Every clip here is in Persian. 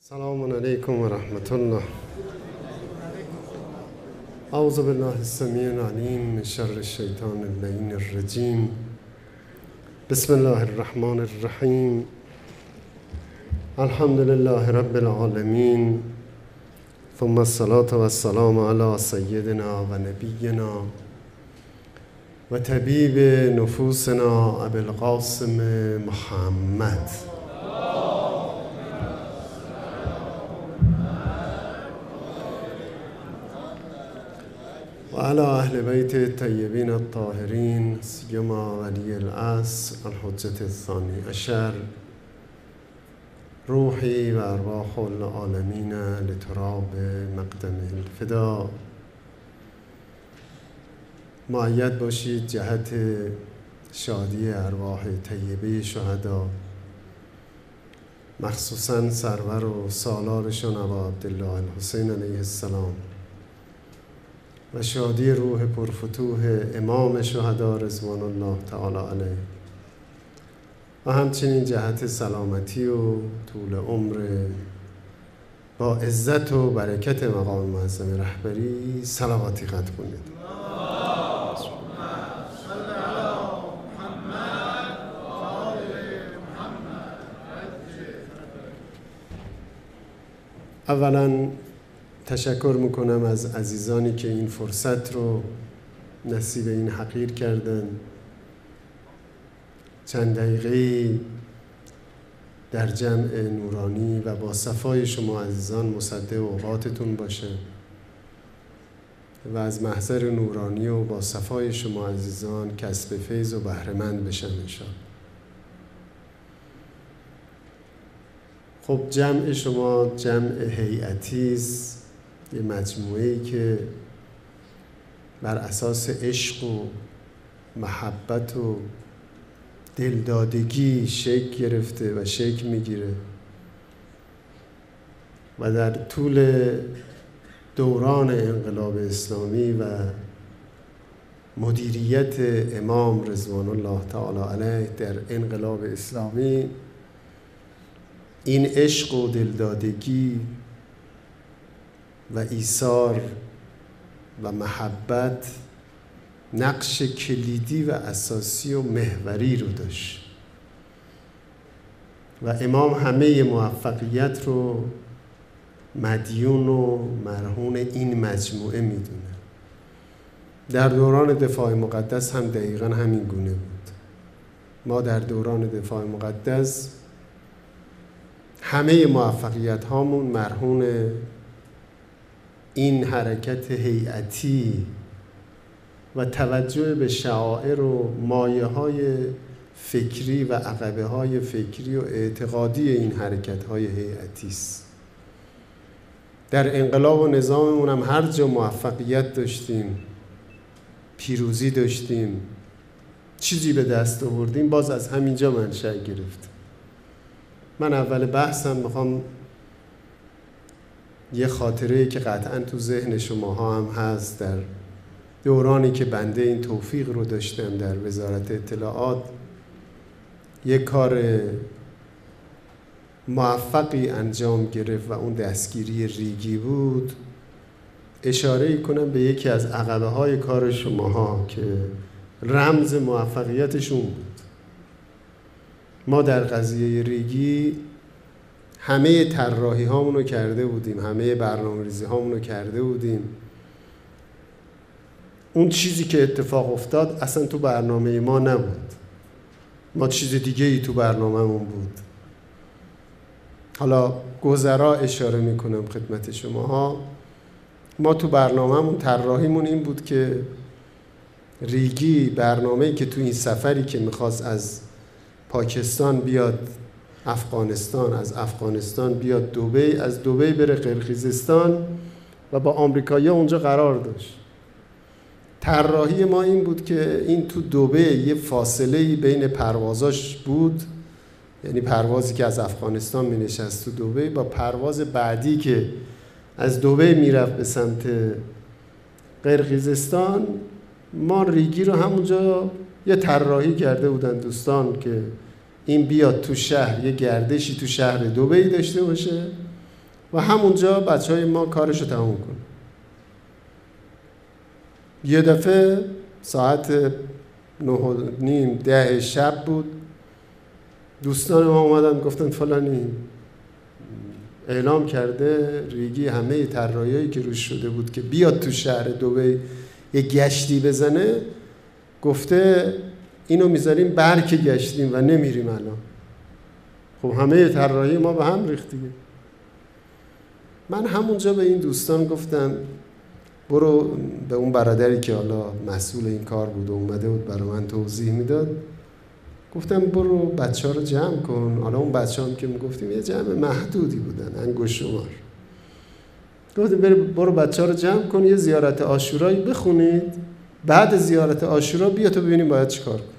السلام عليكم ورحمة الله. أعوذ بالله السميع العليم من شر الشيطان اللعين الرجيم. بسم الله الرحمن الرحيم. الحمد لله رب العالمين، ثم الصلاة والسلام على سيدنا ونبينا وطبيب نفوسنا أبي القاسم محمد وعلى أهل بيت الطيبين الطاهرين، سيما ولي العصر الحجة الثاني عشر. روحي و ارواح العالمین لتراب مقدم الفدا. مؤید باشید جهت شادی ارواح طیبه شهدا، مخصوصا سرور و سالارشان ابا عبدالله الحسین علیه السلام و شادی روح پرفتوح امام شهدا رضوان الله تعالی علیه، و همچنین جهت سلامتی و طول عمر با عزت و برکت مقام معظم رهبری صلواتی قطع کنید. اولا تشکر میکنم از عزیزانی که این فرصت رو نصیب این حقیر کردن، چند دقیقه در جمع نورانی و با صفای شما عزیزان مصدق اوقاتتون باشه و از محضر نورانی و با صفای شما عزیزان کسب فیض و بهره‌مند بشن انشاءالله. خب جمع شما جمع هیئتی است، یه مجموعه‌ای که بر اساس عشق و محبت و دلدادگی شکل گرفته و شکل میگیره و در طول دوران انقلاب اسلامی و مدیریت امام رضوان الله تعالی علیه در انقلاب اسلامی این عشق و دلدادگی و ایثار و محبت نقش کلیدی و اساسی و محوری رو داشت و امام همه موفقیت رو مدیون و مرهون این مجموعه میدونه. در دوران دفاع مقدس هم دقیقا همین گونه بود. ما در دوران دفاع مقدس همه موفقیت هامون مرهون این حرکت هیئتی و توجه به شعائر و مایه های فکری و عقبه های فکری و اعتقادی این حرکت های هیئتی است. در انقلاب و نظاممون هم هر جا موفقیت داشتیم، پیروزی داشتیم، چیزی به دست آوردیم، باز از همینجا منشأ گرفت. من اول بحثم میخوام یه خاطره که قطعاً تو ذهن شماها هم هست، در دورانی که بنده این توفیق رو داشتم در وزارت اطلاعات یک کار موفقی انجام گرفت و اون دستگیری ریگی بود، اشاره کنم به یکی از عقبه های کار شماها که رمز موفقیتشون بود. ما در قضیه ریگی همه طراحی هامون رو کرده بودیم، همه برنامه‌ریزی هامون رو کرده بودیم. اون چیزی که اتفاق افتاد اصلا تو برنامه ما نبود، ما چیز دیگه ای تو برنامه‌مون بود. حالا گذرا اشاره میکنم خدمت شماها. ما تو برنامه‌مون طراحیمون این بود که ریگی برنامه‌ای که تو این سفری که میخواست از پاکستان بیاد افغانستان، از افغانستان بیاد دبی، از دبی بره قرقیزستان و با آمریکایی‌ها اونجا قرار داشت. طراحی ما این بود که این تو دبی یه فاصله بین پروازاش بود، یعنی پروازی که از افغانستان می نشست تو دبی با پرواز بعدی که از دبی می رفت به سمت قرقیزستان، ما ریگی رو همونجا یه طراحی کرده بودن دوستان که این بیاد تو شهر، یه گردشی تو شهر دبی داشته باشه و همونجا بچهای ما کارشو تموم کنه. یه دفعه ساعت 9:30 10 شب بود، دوستان ما اومدن گفتن فلانی اعلام کرده ریگی همه طراحیایی که روش شده بود که بیاد تو شهر دبی یه گشتی بزنه، گفته اینو میذاریم برک گشتیم و نمیریم الان. خب همه طراحی ما به هم ریخت دیگه. من همونجا به این دوستان گفتم برو، به اون برادری که حالا مسئول این کار بود و اومده بود برای من توضیح میداد، گفتم برو بچه ها رو جمع کن. حالا اون بچه هم که میگفتیم یه جمع محدودی بودن، انگشت شمار. گفتم برو بچه ها رو جمع کن، یه زیارت عاشورایی بخونید، بعد زیارت عاشورا بیا تو ببینیم باید چیکار کن.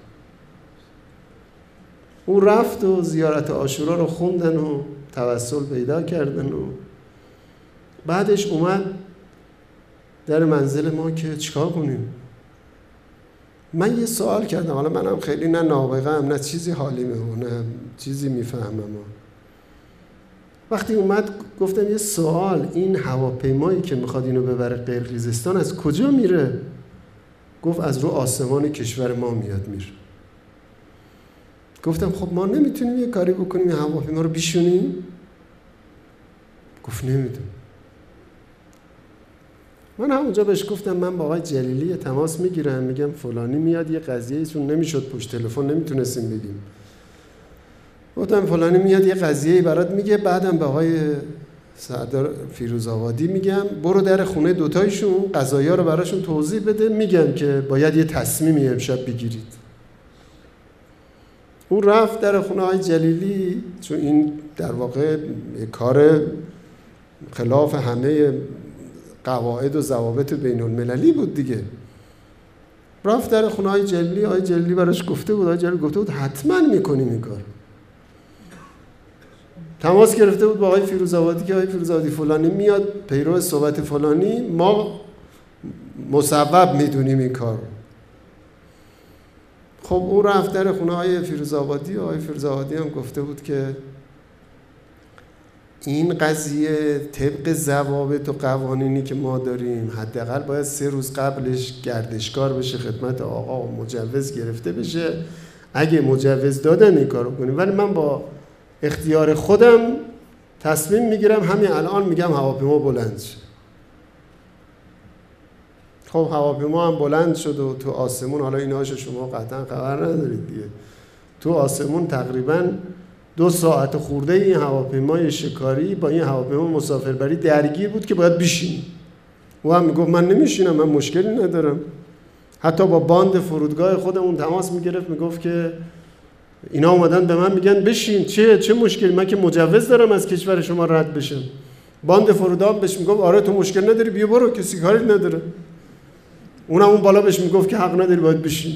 اون رفت و زیارت عاشورا رو خوندن و توسل پیدا کردن و بعدش اومد در منزل ما که چیکار کنیم. من یه سوال کردم، حالا منم خیلی نه نابغه ام نه چیزی حالیمه نه چیزی میفهمم. وقتی اومد گفتم یه سوال، این هواپیمایی که میخواد اینو ببره قرقیزستان از کجا میره؟ گفت از رو آسمان کشور ما میاد میره. گفتم خب ما نمیتونیم یه کاری بکنیم این هواپیما رو بیشونیم؟ گفت نمیدونم. من همونجا بهش گفتم من با آقای جلیلی تماس میگیرم، میگم فلانی میاد یه قضیه، چون نمیشد پشت تلفن نمیتونستیم بگیم. گفتم فلانی میاد یه قضیه‌ای برات میگه، بعدم به آقای سردار فیروزآبادی میگم برو در خونه دوتایشون قضایا رو براشون توضیح بده، میگم که باید یه تصمیمی امشب بگیرید. اون رفت در خونه آقای جلیلی، چون این در واقع کار خلاف همه قواعد و ضوابط بین المللی بود دیگه. رفت در خونه آقای جلیلی، آقای جلیلی براش گفته بود، آقای جلیلی گفته بود حتما میکنیم این کار. تماس گرفته بود با آقای فیروزآبادی که آقای فیروزآبادی فلانی میاد پیرو صحبت فلانی، ما مصوب میدونیم این کار. خب اون رفت در خونه آقای فیروزآبادی، آقای فیروزآبادی هم گفته بود که این قضیه طبق ضوابط و قوانینی که ما داریم حداقل باید 3 روز قبلش گردشگار بشه خدمت آقا و مجوز گرفته بشه. اگه مجوز دادن این کارو کنیم، ولی من با اختیار خودم تصمیم میگیرم همین الان میگم هواپیما بلند شه. خب هواپیما هم بلند شد و تو آسمون، حالا اینهاشو شما قطعا خبر ندارید دیگه، تو آسمون تقریباً 2 ساعت خورده این هواپیمای شکاری با این هواپیما مسافربری درگیر بود که باید بشینیم. او هم میگفت من نمیشینم، من مشکلی ندارم. حتی با باند فرودگاه خودمون تماس میگرفت، میگفت که اینا اومدن به من میگن بشین، چه مشکلی؟ من که مجوز دارم از کشور شما رد بشم. باند فرودگاه بهش میگفت آره تو مشکل نداری بیا برو، کسی کاری نداره. اونم اون بالا بهش میگفت که حق نداری باید بشین.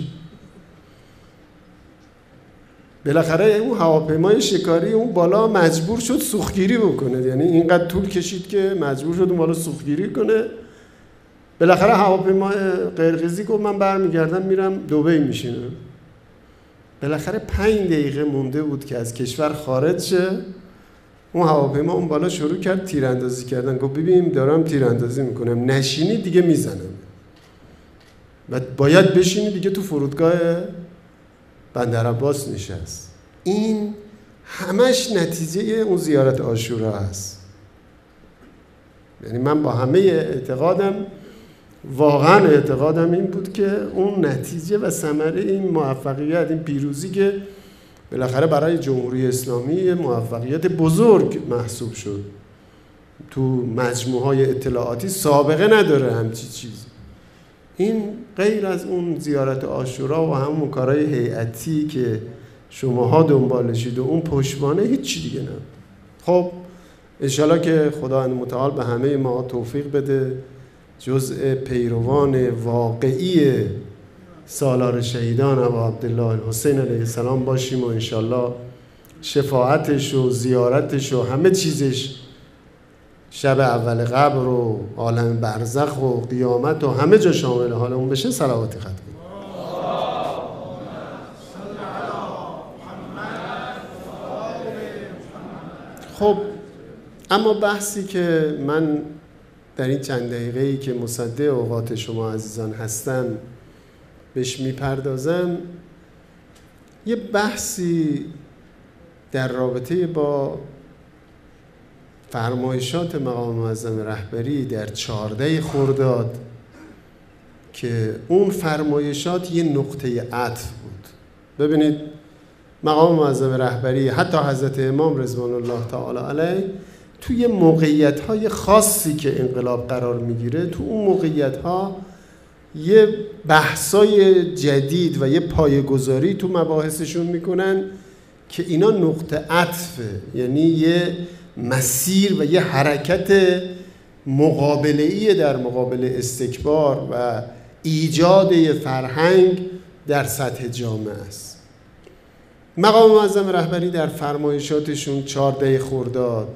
بالاخره اون هواپیمای شکاری اون بالا مجبور شد سوختگیری بکنه، یعنی اینقدر طول کشید که مجبور شد اون بالا سوختگیری کنه. بالاخره هواپیمای قرقیزی گفت من برمیگردم میرم دبی میشینم. بالاخره 5 دقیقه مونده بود که از کشور خارج شه، اون هواپیما اون بالا شروع کرد تیراندازی کردن. گفت ببین دارم تیراندازی میکنم، نشینی دیگه میزنم و باید بشینی دیگه. تو فرودگاه بندرعباس نشست. این همش نتیجه اون زیارت عاشورا هست. یعنی من با همه اعتقادم، واقعا اعتقادم این بود که اون نتیجه و ثمره این موفقیت، این پیروزی که بالاخره برای جمهوری اسلامی موفقیت بزرگ محسوب شد، تو مجموعهای اطلاعاتی سابقه نداره همچی چیزی. این غیر از اون زیارت عاشورا و همون کارهای هیئتی که شماها دنبالشید و اون پشتوانه، هیچی دیگه نه. خب انشالله که خداوند متعال به همه ما توفیق بده جزء پیروان واقعی سالار شهیدان ابا عبدالله الحسین علیه السلام باشیم و انشالله شفاعتش و زیارتش و همه چیزش شب اول قبر و عالم برزخ و قیامت و همه جا شامل حالمون بشه. صلوات ختم. خب اما بحثی که من در این چند دقیقه‌ای که مصدق اوقات شما عزیزان هستم بهش میپردازم، یه بحثی در رابطه با فرمایشات مقام معظم رهبری در 14 خرداد که اون فرمایشات یه نقطه عطف بود. ببینید مقام معظم رهبری حتی حضرت امام رضوان الله تعالی علیه توی موقعیت‌های خاصی که انقلاب قرار میگیره، تو اون موقعیت‌ها یه بحثای جدید و یه پایه‌گذاری تو مباحثشون میکنن که اینا نقطه عطفه، یعنی یه مسیر و یه حرکت مقابله‌ای در مقابل استکبار و ایجاد یه فرهنگ در سطح جامعه است. مقام معظم رهبری در فرمایشاتشون 14 خرداد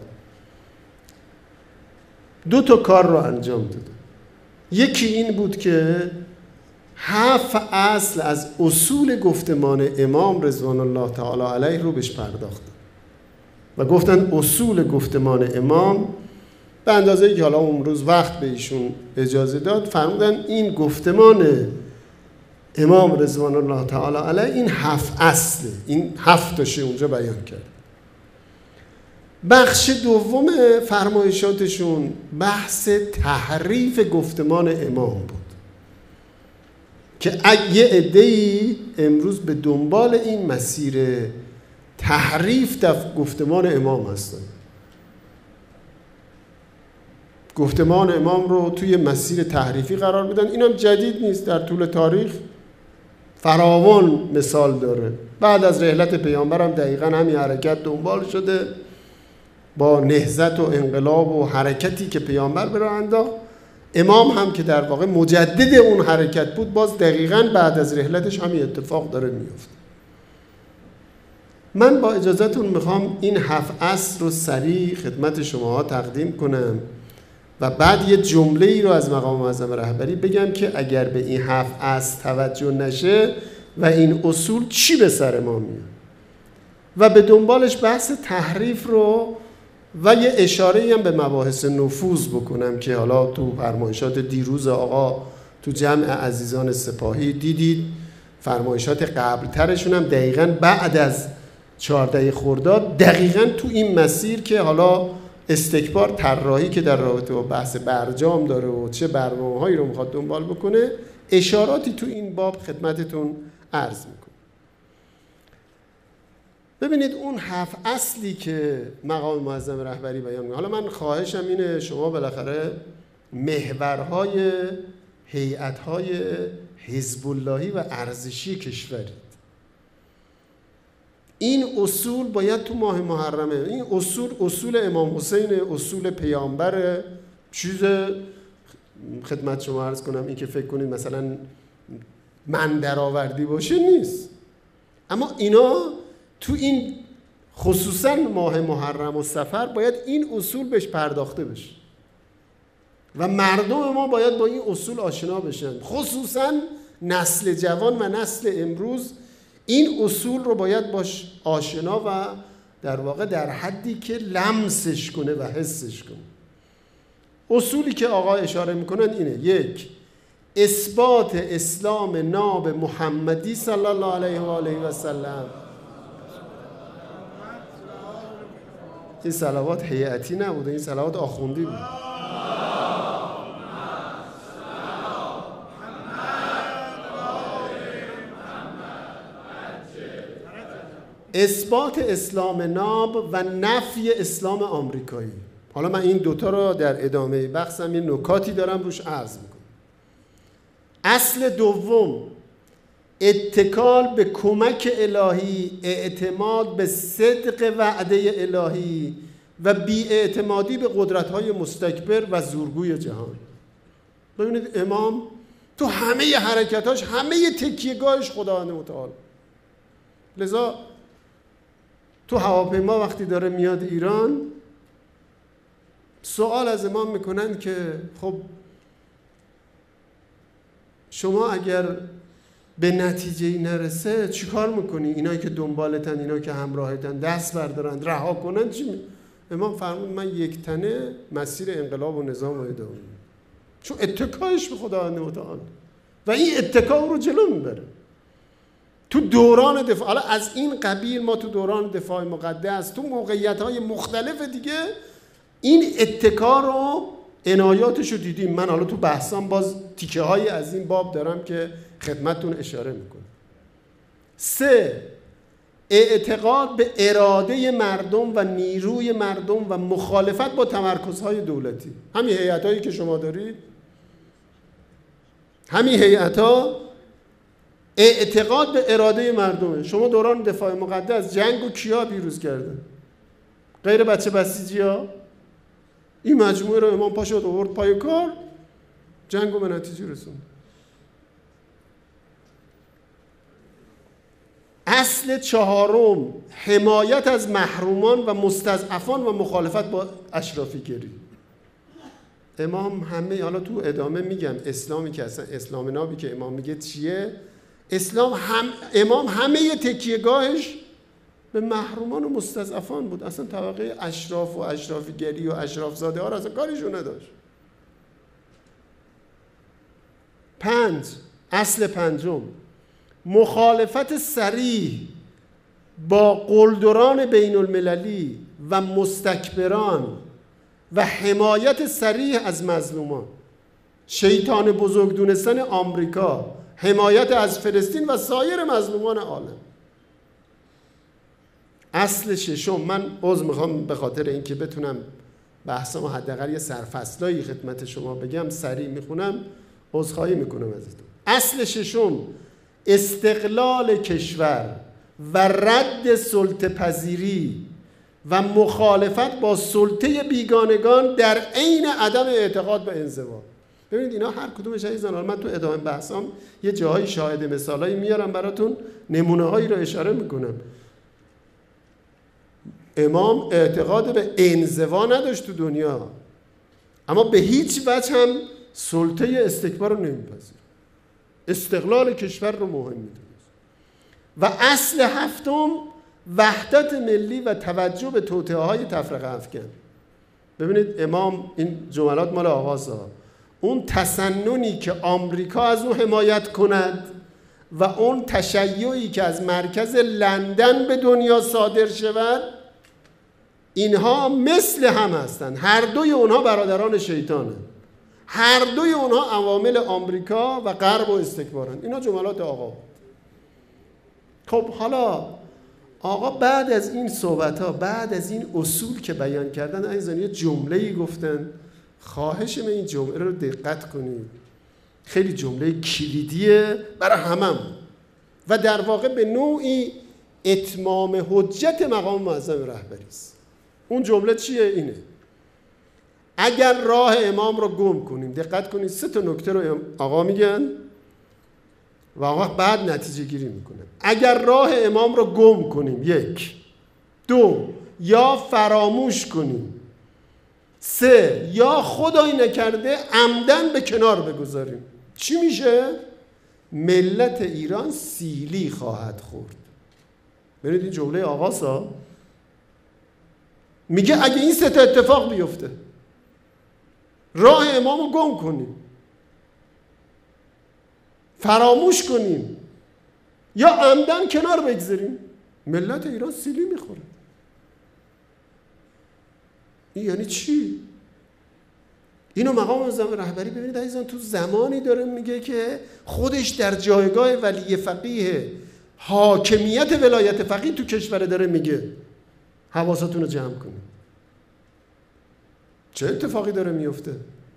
2 کار رو انجام داد. یکی این بود که 7 اصل از اصول گفتمان امام رضوان الله تعالی علیه رو بهش پرداختن و گفتن اصول گفتمان امام به اندازه‌ای که حالا امروز وقت به ایشون اجازه داد فرمودن این گفتمان امام رضوان الله تعالی علیه این 7 اصله، این 7 تاشه اونجا بیان کرد. بخش دوم فرمایشاتشون بحث تحریف گفتمان امام بود که یه عده‌ای امروز به دنبال این مسیر تحریف گفتمان امام هستن. گفتمان امام رو توی مسیر تحریفی قرار بدن. اینم جدید نیست، در طول تاریخ فراوان مثال داره. بعد از رحلت پیامبر هم دقیقاً همین حرکت دنبال شده، با نهضت و انقلاب و حرکتی که پیامبر به راه انداخت. امام هم که در واقع مجدد اون حرکت بود، باز دقیقاً بعد از رحلتش همین اتفاق داره میفته. من با اجازهتون میخوام این 7 اصل رو سریع خدمت شماها تقدیم کنم و بعد یه جمله ای رو از مقام معظم رهبری بگم که اگر به این 7 اصل توجه نشه و این اصول چی به سر ما میاد، و به دنبالش بحث تحریف رو و یه اشاره‌ای هم به مباحث نفوذ بکنم که حالا تو فرمایشات دیروز آقا تو جمع عزیزان سپاهی دیدید. فرمایشات قبل ترشون هم دقیقاً بعد از 14 خرداد دقیقاً تو این مسیر که حالا استکبار طراحی که در رابطه با بحث برجام داره و چه برنامه‌هایی رو میخواد دنبال بکنه، اشاراتی تو این باب خدمتتون عرض میکنم. ببینید اون 7 اصلی که مقام معظم رهبری بیان میکنه، حالا من خواهشم اینه شما بالاخره محورهای هیئت‌های حزب اللهی و ارزشی کشورید. این اصول باید تو ماه محرمه، این اصول امام حسین، اصول پیامبر، چیز خدمت شما عرض کنم این که فکر کنید مثلا من درآوردی باشه نیست، اما اینا تو این خصوصا ماه محرم و صفر باید این اصول بهش پرداخته بشه و مردم ما باید با این اصول آشنا بشن، خصوصا نسل جوان و نسل امروز این اصول رو باید باش آشنا و در واقع در حدی که لمسش کنه و حسش کنه. اصولی که آقا اشاره میکنن اینه: 1. اثبات اسلام ناب محمدی صلی الله علیه و آله و سلم. این صلوات هیئتی نبود، این صلوات آخوندی بود. اثبات اسلام ناب و نفی اسلام آمریکایی. حالا من این دوتا رو در ادامه بحثم یه نکاتی دارم روش عرض میکنم. اصل دوم، اتکال به کمک الهی، اعتماد به صدق وعده الهی و بی‌اعتمادی به قدرت‌های مستکبر و زورگوی جهان. ببینید امام تو همه حرکتاش، همه تکیهگاهش خداوند متعال. لذا تو هواپیما وقتی داره میاد ایران، سوال از امام میکنن که خب شما اگر به نتیجه نرسه چی کار میکنی؟ اینایی که دنبالتن، اینایی که همراهتن دست بردارن رها کنن چی امام فرمود من یک تنه مسیر انقلاب و نظام رو ادامه میدم، چون اتکایش به خداوند متعال و این اتکا رو جلو میبره. تو دوران دفاع، حالا از این قبیل ما تو دوران دفاع مقدس تو موقعیت‌های مختلف دیگه این اتکا رو عنایاتش رو دیدیم. من حالا تو بحثام باز تیکه های از این باب دارم که خدمتتون اشاره میکنم. 3. اعتقاد به اراده مردم و نیروی مردم و مخالفت با تمرکزهای دولتی. همین هیئتایی که شما دارید، همین هیئت‌ها اعتقاد به اراده مردمه. شما دوران دفاع مقدس جنگ و کیا پیروز کردن؟ غیر بچه بسیجی‌ها. این مجموعه رو امام پا شد آورد پای کار، جنگ رو به نتیجه رسوند. اصل 4 حمایت از محرومان و مستضعفان و مخالفت با اشرافیگری. امام همه، حالا تو ادامه میگم اسلامی که اصلا اسلام نابی که امام میگه چیه، امام همه تکیهگاهش به محرومان و مستضعفان بود. اصلا طبقه اشراف و اشرافیگری و اشرافزاده ها را اصلا کاریشون نداشت. 5. اصل 5 مخالفت صریح با قلدران بین المللی و مستکبران و حمایت صریح از مظلومان. شیطان بزرگ دونستن آمریکا، حمایت از فلسطین و سایر مظلومان عالم. اصل 6 من عذر میخوام به خاطر اینکه بتونم بحثمو حداقل یه سرفصلایی خدمت شما بگم سریع میخونم، عذرخواهی میکنم ازتون. اصل 6 استقلال کشور و رد سلطه پذیری و مخالفت با سلطه بیگانگان در عین عدم اعتقاد به انزوا. ببینید اینا هر کدومش عزیزان، من تو ادامه بحثام یه جاهای شاهد مثالایی میارم براتون، نمونه هایی رو اشاره میکنم. امام اعتقاد به انزوا نداشت تو دنیا، اما به هیچ وجه هم سلطه استکبار رو نمیپذیر. استقلال کشور رو مهم میدونست. و اصل 7 وحدت ملی و توجه به توطئه های تفرقه افکن. ببینید امام این جملات مال آغازها، اون تسننی که آمریکا از اون حمایت کند و اون تشیعی که از مرکز لندن به دنیا صادر شود، اینها مثل هم هستند. هر دوی اونها برادران شیطانه، هر دوی اونها عوامل آمریکا و غرب و استکبارن. اینا جملات آقا. خب حالا آقا بعد از این صحبت‌ها، بعد از این اصول که بیان کردن، عزیزان یه جمله‌ای گفتن، خواهش من این جمله رو دقت کنید، خیلی جمله کلیدیه برای همم و در واقع به نوعی اتمام حجت مقام معظم رهبری است. اون جمله چیه؟ اینه: اگر راه امام رو گم کنیم، دقت کنید 3 نکته رو آقا میگن و آقا بعد نتیجه گیری میکنه. اگر راه امام رو گم کنیم، 1. 2. یا فراموش کنیم. 3. یا خدای نکرده عمدن به کنار بگذاریم. چی میشه؟ ملت ایران سیلی خواهد خورد. ببینید این جمله آقاسا میگه اگه این 3 اتفاق بیفته، راه امام رو گم کنیم، فراموش کنیم یا عمدن کنار بگذاریم، ملت ایران سیلی میخوره. این یعنی چی؟ اینو مقام معظم رهبری ببینید عزیزان تو زمانی داره میگه که خودش در جایگاه ولی فقیه حاکمیت ولایت فقیه تو کشور داره میگه حواستون رو جمع کنید. چه اتفاقی داره میفته؟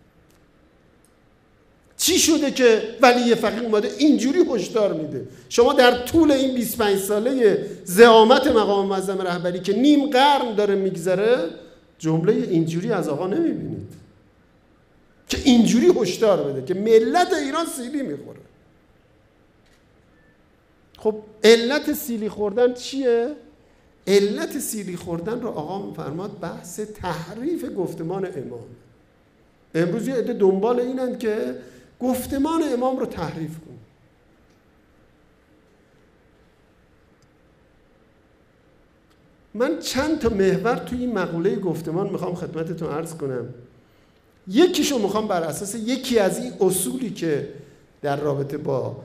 چی شده که ولی فقیه اومده اینجوری هشدار میده؟ شما در طول این 25 ساله زعامت مقام معظم رهبری که نیم قرن داره میگذره جمله اینجوری از آقا نمیبینید که اینجوری هشدار بده که ملت ایران سیلی میخوره. خب علت سیلی خوردن چیه؟ علت سیلی خوردن رو آقا میفرماد بحث تحریف گفتمان امام. امروز یه عده دنبال اینن که گفتمان امام رو تحریف کن. من چند تا محور توی این مقوله گفتمان میخوام خدمتتون عرض کنم. یکیشو میخوام بر اساس یکی از این اصولی که در رابطه با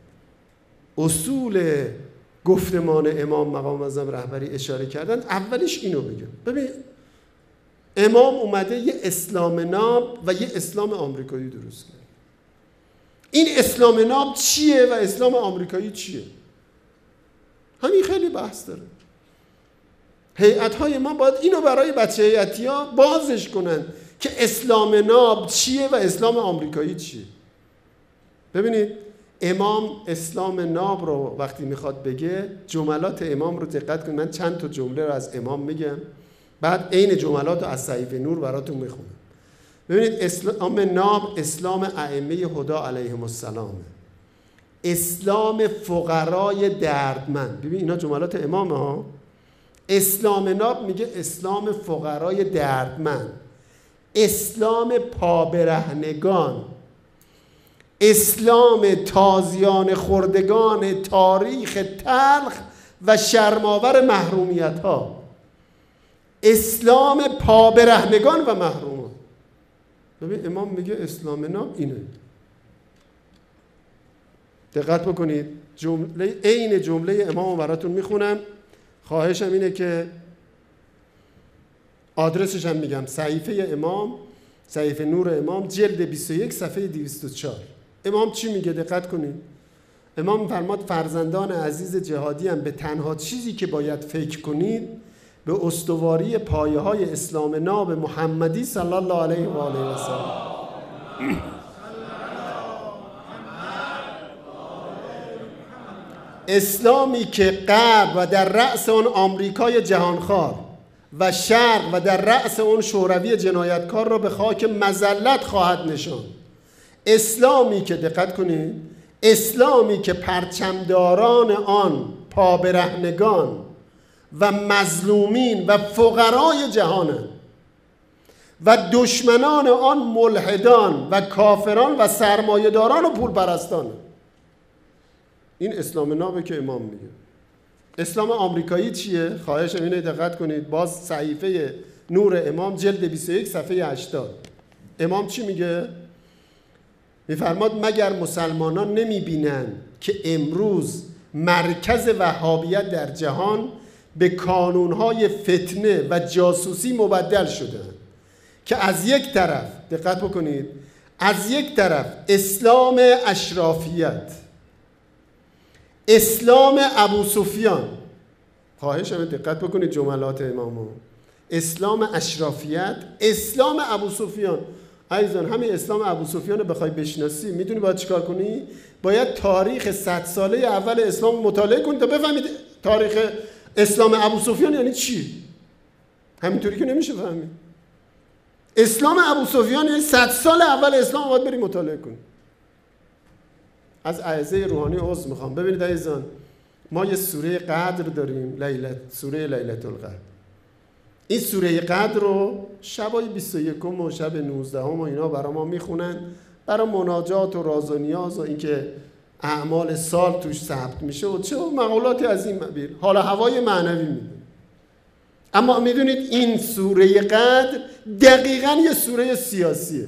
اصول گفتمان امام مقام معظم رهبری اشاره کردن، اولیش اینو بگم. ببین امام اومده یه اسلام ناب و یه اسلام آمریکایی درست کرد. این اسلام ناب چیه و اسلام آمریکایی چیه؟ همین خیلی بحث داره. هیئت‌های ما باید اینو برای بچه هیئتی‌ها بازش کنن که اسلام ناب چیه و اسلام آمریکایی چیه. ببینید امام اسلام ناب رو وقتی میخواد بگه، جملات امام رو دقت کنید. من چند تا جمله رو از امام میگم، بعد عین جملات رو از صحیفه نور براتون میخونم. ببینید اسلام ناب اسلام ائمه هدی علیهم السلام، اسلام فقرای دردمند. ببین اینا جملات امامه ها. اسلام ناب میگه اسلام فقرای دردمند، اسلام پابرهنگان، اسلام تازیان خردگان تاریخ تلخ و شرماور محرومیت ها، اسلام پابرهنگان و محرومان. ببین امام میگه اسلام ناب اینه. دقت بکنید، جمله عین جمله امامو براتون میخونم. خواهشم اینه که آدرسش هم میگم، صحیفه امام، صحیفه نور امام، جلد 21 صفحه 204. امام چی میگه؟ دقت کنید. امام فرماد فرزندان عزیز جهادی هم به تنها چیزی که باید فکر کنید به استواری پایه های اسلام ناب محمدی صلی الله علیه و آله و سلم. اسلامی که غرب و در رأس اون آمریکای جهانخوار و شرق و در رأس اون شوروی جنایتکار را به خاک مذلت خواهد نشاند. اسلامی که دقت کنید، اسلامی که پرچمداران آن پابرهنگان و مظلومین و فقرای جهانند و دشمنان آن ملحدان و کافران و سرمایه‌داران و پولپرستان. این اسلام نابه که امام میگه. اسلام آمریکایی چیه؟ خواهشم اینه دقت کنید. باز صحیفه نور امام جلد 21 صفحه 80. امام چی میگه؟ میفرماد مگر مسلمانان نمیبینن که امروز مرکز وهابیت در جهان به کانونهای فتنه و جاسوسی مبدل شدن که از یک طرف، دقت بکنید، از یک طرف اسلام اشرافیت، اسلام ابو سفیان، خواهشم دقت بکنید جملات امامو، اسلام اشرافیت، اسلام ابو سفیان. عزیزان همین اسلام ابو سفیان رو بخوای بشناسی، میدونی باید چیکار کنی؟ باید تاریخ 100 ساله اول اسلام مطالعه کنی تا بفهمید تاریخ اسلام ابو سفیان یعنی چی. همینطوری که نمیشه فهمید. اسلام ابو سفیان یعنی 100 سال اول اسلام باید بری مطالعه کنی. از اعضای روحانی عضو میخوام. ببینید عزیزان، ما یه سوره قدر داریم، سوره لیلة القدر. این سوره قدر رو شبای 21 و شب 19 و اینا برای ما میخونن، برای مناجات و راز و نیاز و اینکه اعمال سال توش ثبت میشه و چه مقولاتی از این مبیر، حالا هوای معنوی میده. اما میدونید این سوره قدر دقیقاً یه سوره سیاسیه.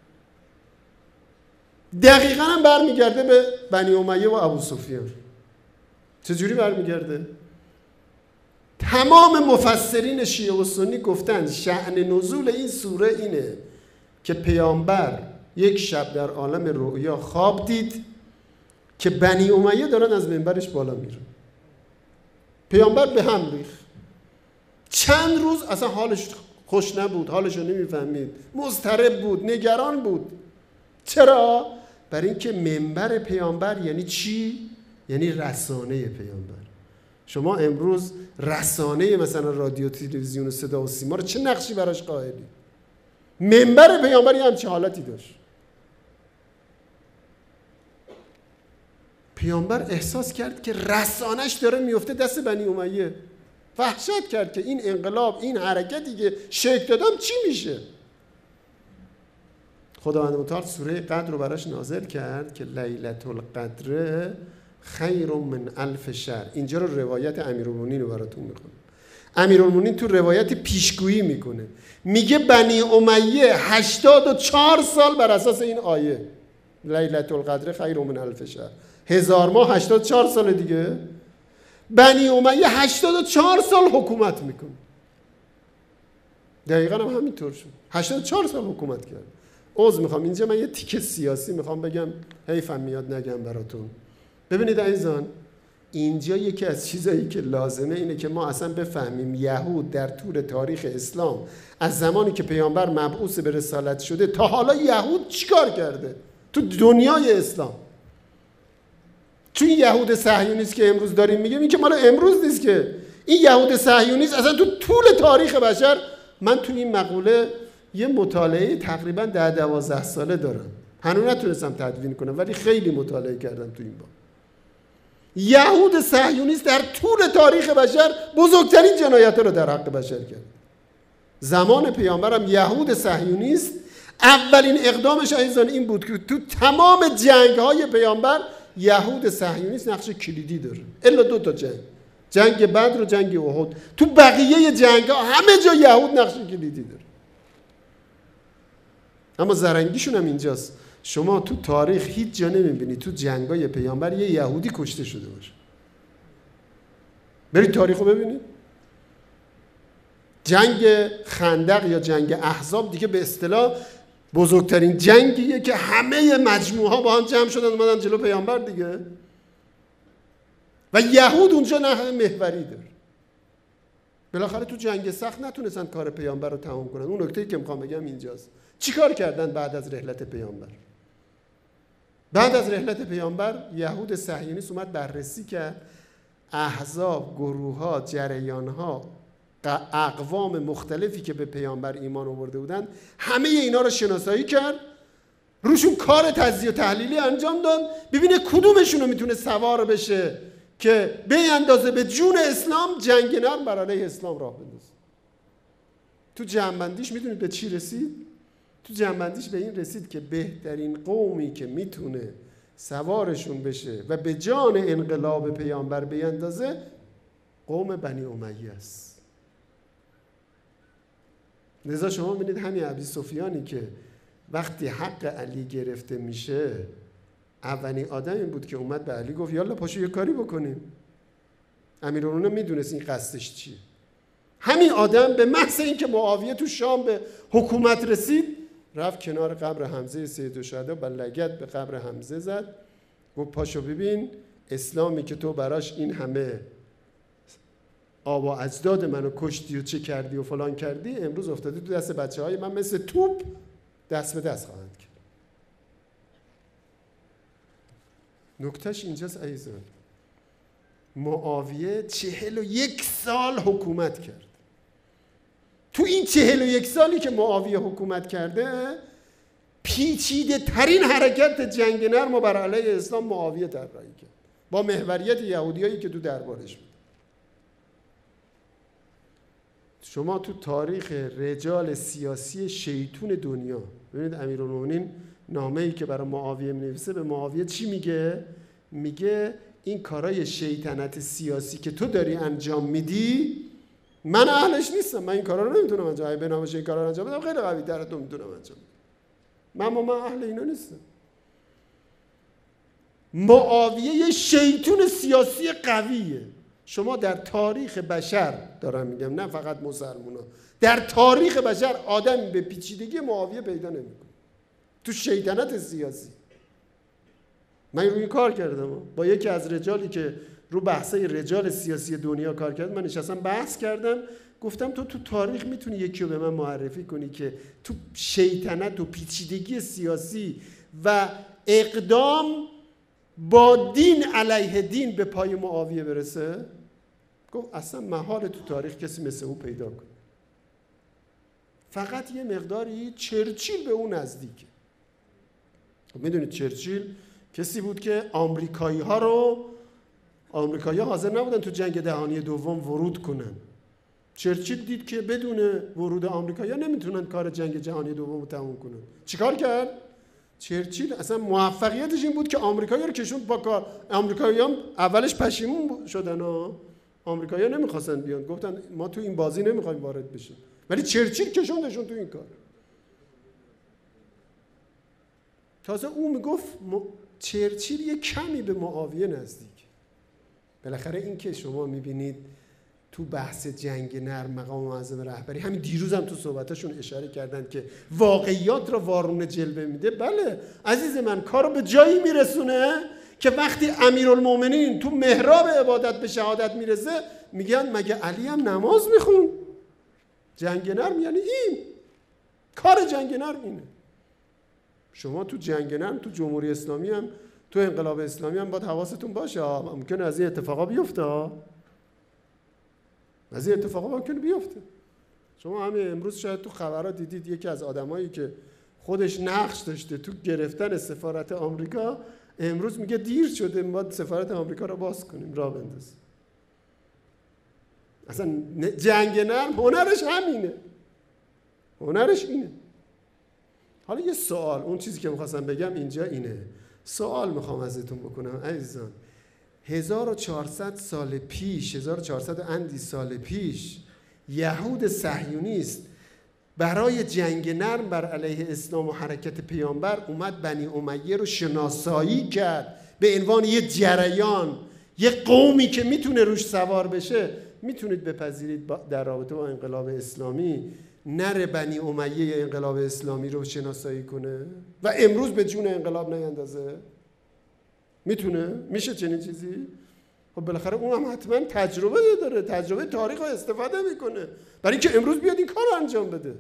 دقیقاً هم برمیگرده به بنی امیه و ابو سفیان. چجوری برمیگرده؟ تمام مفسرین شیعه و سنی گفتن شأن نزول این سوره اینه که پیامبر یک شب در عالم رؤیا خواب دید که بنی امیه دارن از منبرش بالا میرن. پیامبر به هم ریخت. چند روز اصلا حالش خوش نبود، حالش رو نمیفهمید، مضطرب بود، نگران بود. چرا؟ برای اینکه منبر پیامبر یعنی چی؟ یعنی رسانه پیامبر. شما امروز رسانه مثلا رادیو، تلویزیون و صدا و سیما رو چه نقشی براش قائلی؟ منبر پیامبر یه همچین حالتی داشت. پیامبر احساس کرد که رسانش داره میفته دست بنی امیه. وحشت کرد که این انقلاب، این حرکتی که شکل دادم چی میشه؟ خداوند متعال سوره قدر رو براش نازل کرد که لیلة القدر خیر من الف شهر. اینجا رو روایت امیرالمومنین رو براتون میخونم. امیرالمومنین تو روایت پیشگویی میکنه، میگه بنی امیه 84 سال بر اساس این آیه لیلة القدر خیر من الف شهر، 1000 ماه 84 سال دیگه، بنی امیه 84 سال حکومت میکنه. دقیقا هم همینطور شد، 84 سال حکومت کرد. عذر میخوام اینجا من یه تیکه سیاسی میخوام بگم، حیفم میاد نگم براتون. ببینید عزیزان، اینجا یکی از چیزایی که لازمه اینه که ما اصلا بفهمیم یهود در طول تاریخ اسلام از زمانی که پیامبر مبعوث به رسالت شده تا حالا یهود چیکار کرده تو دنیای اسلام. چون یهود صهیونیست که امروز داریم میگیم این که مال امروز نیست، که این یهود صهیونیست اصلا تو طول تاریخ بشر، من تو این مقوله یه مطالعه تقریبا 10-12 ساله دارم، هنوز نتونستم تدوین کنم ولی خیلی مطالعه کردم تو این باب. یهود صهیونیست در طول تاریخ بشر بزرگترین جنایت‌ها رو در حق بشر کرد. زمان پیامبرم یهود صهیونیست اولین اقدامش عزیزان این بود که تو تمام جنگ‌های پیامبر یهود صهیونیست نقش کلیدی داره، الا 2 تا جنگ بدر و جنگ احد. تو بقیه جنگ‌ها همه جا یهود نقش کلیدی داره. اما زرنگیشون هم اینجاست، شما تو تاریخ هیچ جا نمیبینی تو جنگای پیامبر یه یهودی کشته شده باشه. برید تاریخو ببینید. جنگ خندق یا جنگ احزاب دیگه به اصطلاح بزرگترین جنگیه که همه مجموعه ها با هم جمع شدن اومدن جلو پیامبر دیگه، و یهود اونجا نقش محوری داره. بالاخره تو جنگ سخت نتونستن کار پیامبر رو تمام کنن. اون نکته‌ای که میخوام بگم اینجاست. چیکار کردن بعد از رحلت پیامبر؟ بعد از رحلت پیامبر یهود صهیونیست اومد بررسی کرد احزاب، گروه‌ها، جریان‌ها، اقوام مختلفی که به پیامبر ایمان آورده بودن، همه اینا رو شناسایی کرد، روشون کار تجزیه و تحلیلی انجام داد، ببینه کدومشون رو میتونه سوار بشه که به اندازه به جون اسلام جنگ نرم بر علیه اسلام راه بندازه. تو جمع‌بندیش میدونید به چی رسید؟ تو جمع‌بندیش به این رسید که بهترین قومی که میتونه سوارشون بشه و به جان انقلاب پیامبر بیندازه قوم بنی امیه است. لذا شما ببینید همین ابی سفیانی که وقتی حق علی گرفته میشه اولین آدم این بود که اومد به علی گفت یالا پاشو یه کاری بکنیم. امیرالمومنین میدونست این قصدش چیه. همین آدم به محض اینکه معاویه تو شام به حکومت رسید رفت کنار قبر حمزه سید الشهدا و لگد به قبر حمزه زد، گفت پاشو ببین اسلامی که تو براش این همه آبا اجداد منو کشتی و چه کردی و فلان کردی، امروز افتادی تو دست بچه‌های من، مثل توپ دست به دست خواهند کرد. نکتهش اینجاست عزیزان، معاویه 41 سال حکومت کرد. تو این 41 سالی که معاویه حکومت کرده پیچیده ترین حرکت جنگ نرم و بر علیه اسلام معاویه طراحی کرد با محوریت یهودیایی که تو دربارش بود. شما تو تاریخ رجال سیاسی شیطون دنیا ببینید امیرالمومنین نامه‌ای که برای معاویه می‌نویسه به معاویه چی میگه؟ میگه این کارای شیطنت سیاسی که تو داری انجام میدی من اهلش نیستم، من این کارا رو نمیتونم انجام بدم، به نامش این کارا رو انجام بدم خیلی قوی تر تو میتونم انجام بدم، من اهل اینا نیستم. معاویه یه شیطون سیاسی قویه. شما در تاریخ بشر دارم میگم، نه فقط مسلمونا، در تاریخ بشر آدمی به پیچیدگی معاویه پیدا نمیکنه تو شیطنت سیاسی. من روی کار کردم با یکی از رجالی که رو بحثای رجال سیاسی دنیا کار کرد، من نشستم بحث کردم، گفتم تو تاریخ میتونی یکی رو به من معرفی کنی که تو شیطنت و پیچیدگی سیاسی و اقدام با دین علیه دین به پای معاویه برسه؟ گفت اصلا محال تو تاریخ کسی مثل او پیدا کنه. فقط یه مقداری چرچیل به اون نزدیکه. میدونید چرچیل کسی بود که آمریکایی ها حاضر نبودن تو جنگ جهانی دوم ورود کنن. چرچیل دید که بدون ورود آمریکایی‌ها نمیتونن کار جنگ جهانی دوم رو تموم کنن. چیکار کرد؟ چرچیل اصلا موفقیتش این بود که آمریکایی‌ها رو کشوند با کار. آمریکایی‌ها اولش پشیمون شدن ها، آمریکایی‌ها نمیخواستن بیان، گفتن ما تو این بازی نمیخوایم وارد بشیم، ولی چرچیل کشوندشون تو این کار. تازه اون میگفت چرچیل یه کمی به معاویه نزدیک. بالاخره این که شما میبینید تو بحث جنگ نرم مقام معظم رهبری، همین دیروز هم تو صحبتاشون اشاره کردن که واقعیات را وارونه جلوه میده. بله عزیز من، کارو به جایی میرسونه که وقتی امیرالمومنین تو محراب عبادت به شهادت میرسه میگن مگه علی هم نماز میخون؟ جنگ نرم یعنی این. کار جنگ نرم اینه. شما تو جنگ نرم تو جمهوری اسلامی هم تو انقلاب اسلامی هم باید حواستون باشه، ممکنه از این اتفاقا بیفته، از این اتفاقا ممکنه بیفته. شما همین امروز شاید تو خبرات دیدید یکی از آدمایی که خودش نقش داشته تو گرفتن سفارت آمریکا امروز میگه دیر شده، ما سفارت آمریکا رو باز کنیم، راه بندازیم. اصلا جنگ نرم هنرش همینه، هنرش اینه. حالا یه سوال، اون چیزی که میخواستم بگم اینجا اینه، سوال میخوام ازتون بکنم عزیزان. 1400 سال پیش، 1400 اندی سال پیش، یهود صهیونیست برای جنگ نرم بر علیه اسلام و حرکت پیامبر اومد بنی امیه رو شناسایی کرد به عنوان یه جریان، یه قومی که میتونه روش سوار بشه. میتونید بپذیرید در رابطه با انقلاب اسلامی نره بنی امیه انقلاب اسلامی رو شناسایی کنه و امروز به جون انقلاب نیندازه؟ میتونه؟ میشه چنین چیزی؟ خب بالاخره اون هم حتما تجربه داره، تجربه تاریخ رو استفاده میکنه برای اینکه امروز بیاد این کار رو انجام بده.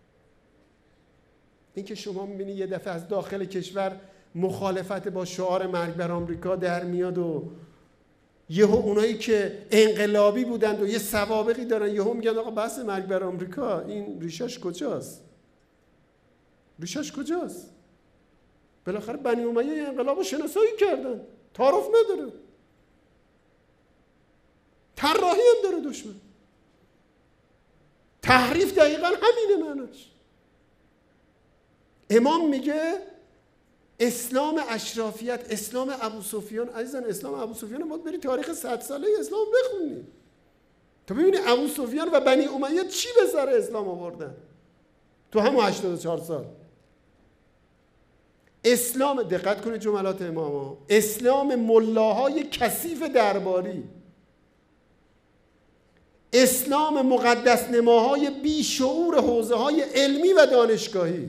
اینکه شما میبینی یه دفعه از داخل کشور مخالفت با شعار مرگ بر آمریکا در میاد و یهو اونایی که انقلابی بودند و یه سوابقی دارن یهو میگن آقا بحث مرگ بر آمریکا این ریشش کجاست؟ ریشش کجاست؟ بالاخره بنی امیه انقلاب رو شناسایی کردن، تعارف نداره، طراحی هم داره دشمن. تحریف دقیقا همینه معناش. امام میگه اسلام اشرافیت، اسلام ابوسفیان. عزیزان اسلام ابوسفیان باید بری تاریخ 100 ساله اسلام بخونی تو ببینی ابوسفیان و بنی امیه چی به سر اسلام آوردن تو همون 84 سال. اسلام، دقت کنید جملات امام، اسلام ملاهای کثیف درباری، اسلام مقدس نماهای بی شعور حوزه های علمی و دانشگاهی،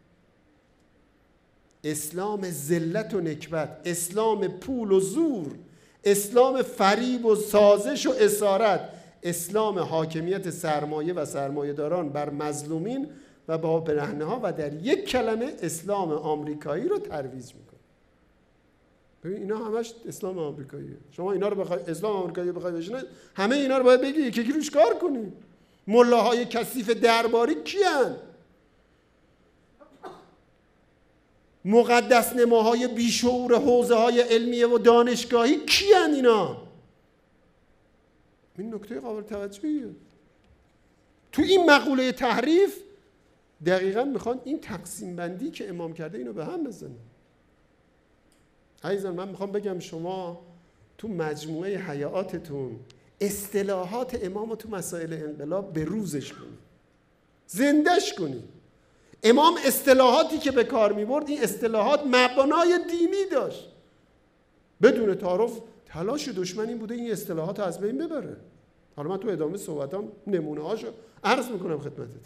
اسلام ذلت و نکبت، اسلام پول و زور، اسلام فریب و سازش و اسارت، اسلام حاکمیت سرمایه و سرمایه‌داران بر مظلومین و با برهنه‌ها و در یک کلمه اسلام آمریکایی رو ترویج میکنه. ببین اینا همش اسلام آمریکاییه. شما اینا رو بخوای اسلام آمریکایی بخوای بشینه همه اینا رو باید بگی یکی یکی روش کار کنی. ملاهای کثیف درباری کیان؟ مقدس نماهای بیشعور حوزه های علمیه و دانشگاهی کیان اینا؟ این نکته قابل توجهیه. تو این مقوله تحریف دقیقاً میخوان این تقسیم بندی که امام کرده اینو به هم بزنه. عزیزان من میخوام بگم شما تو مجموعه حیاتتون اصطلاحات امام تو مسائل انقلاب به روزش کنید، زندش کنید. امام اصطلاحاتی که به کار میبرد این اصطلاحات مبنای دینی داشت. بدون تعارف تلاش دشمن این بوده این اصطلاحات از بین ببره. حالا من تو ادامه صحبتام نمونه هاشو عرض میکنم خدمتتون.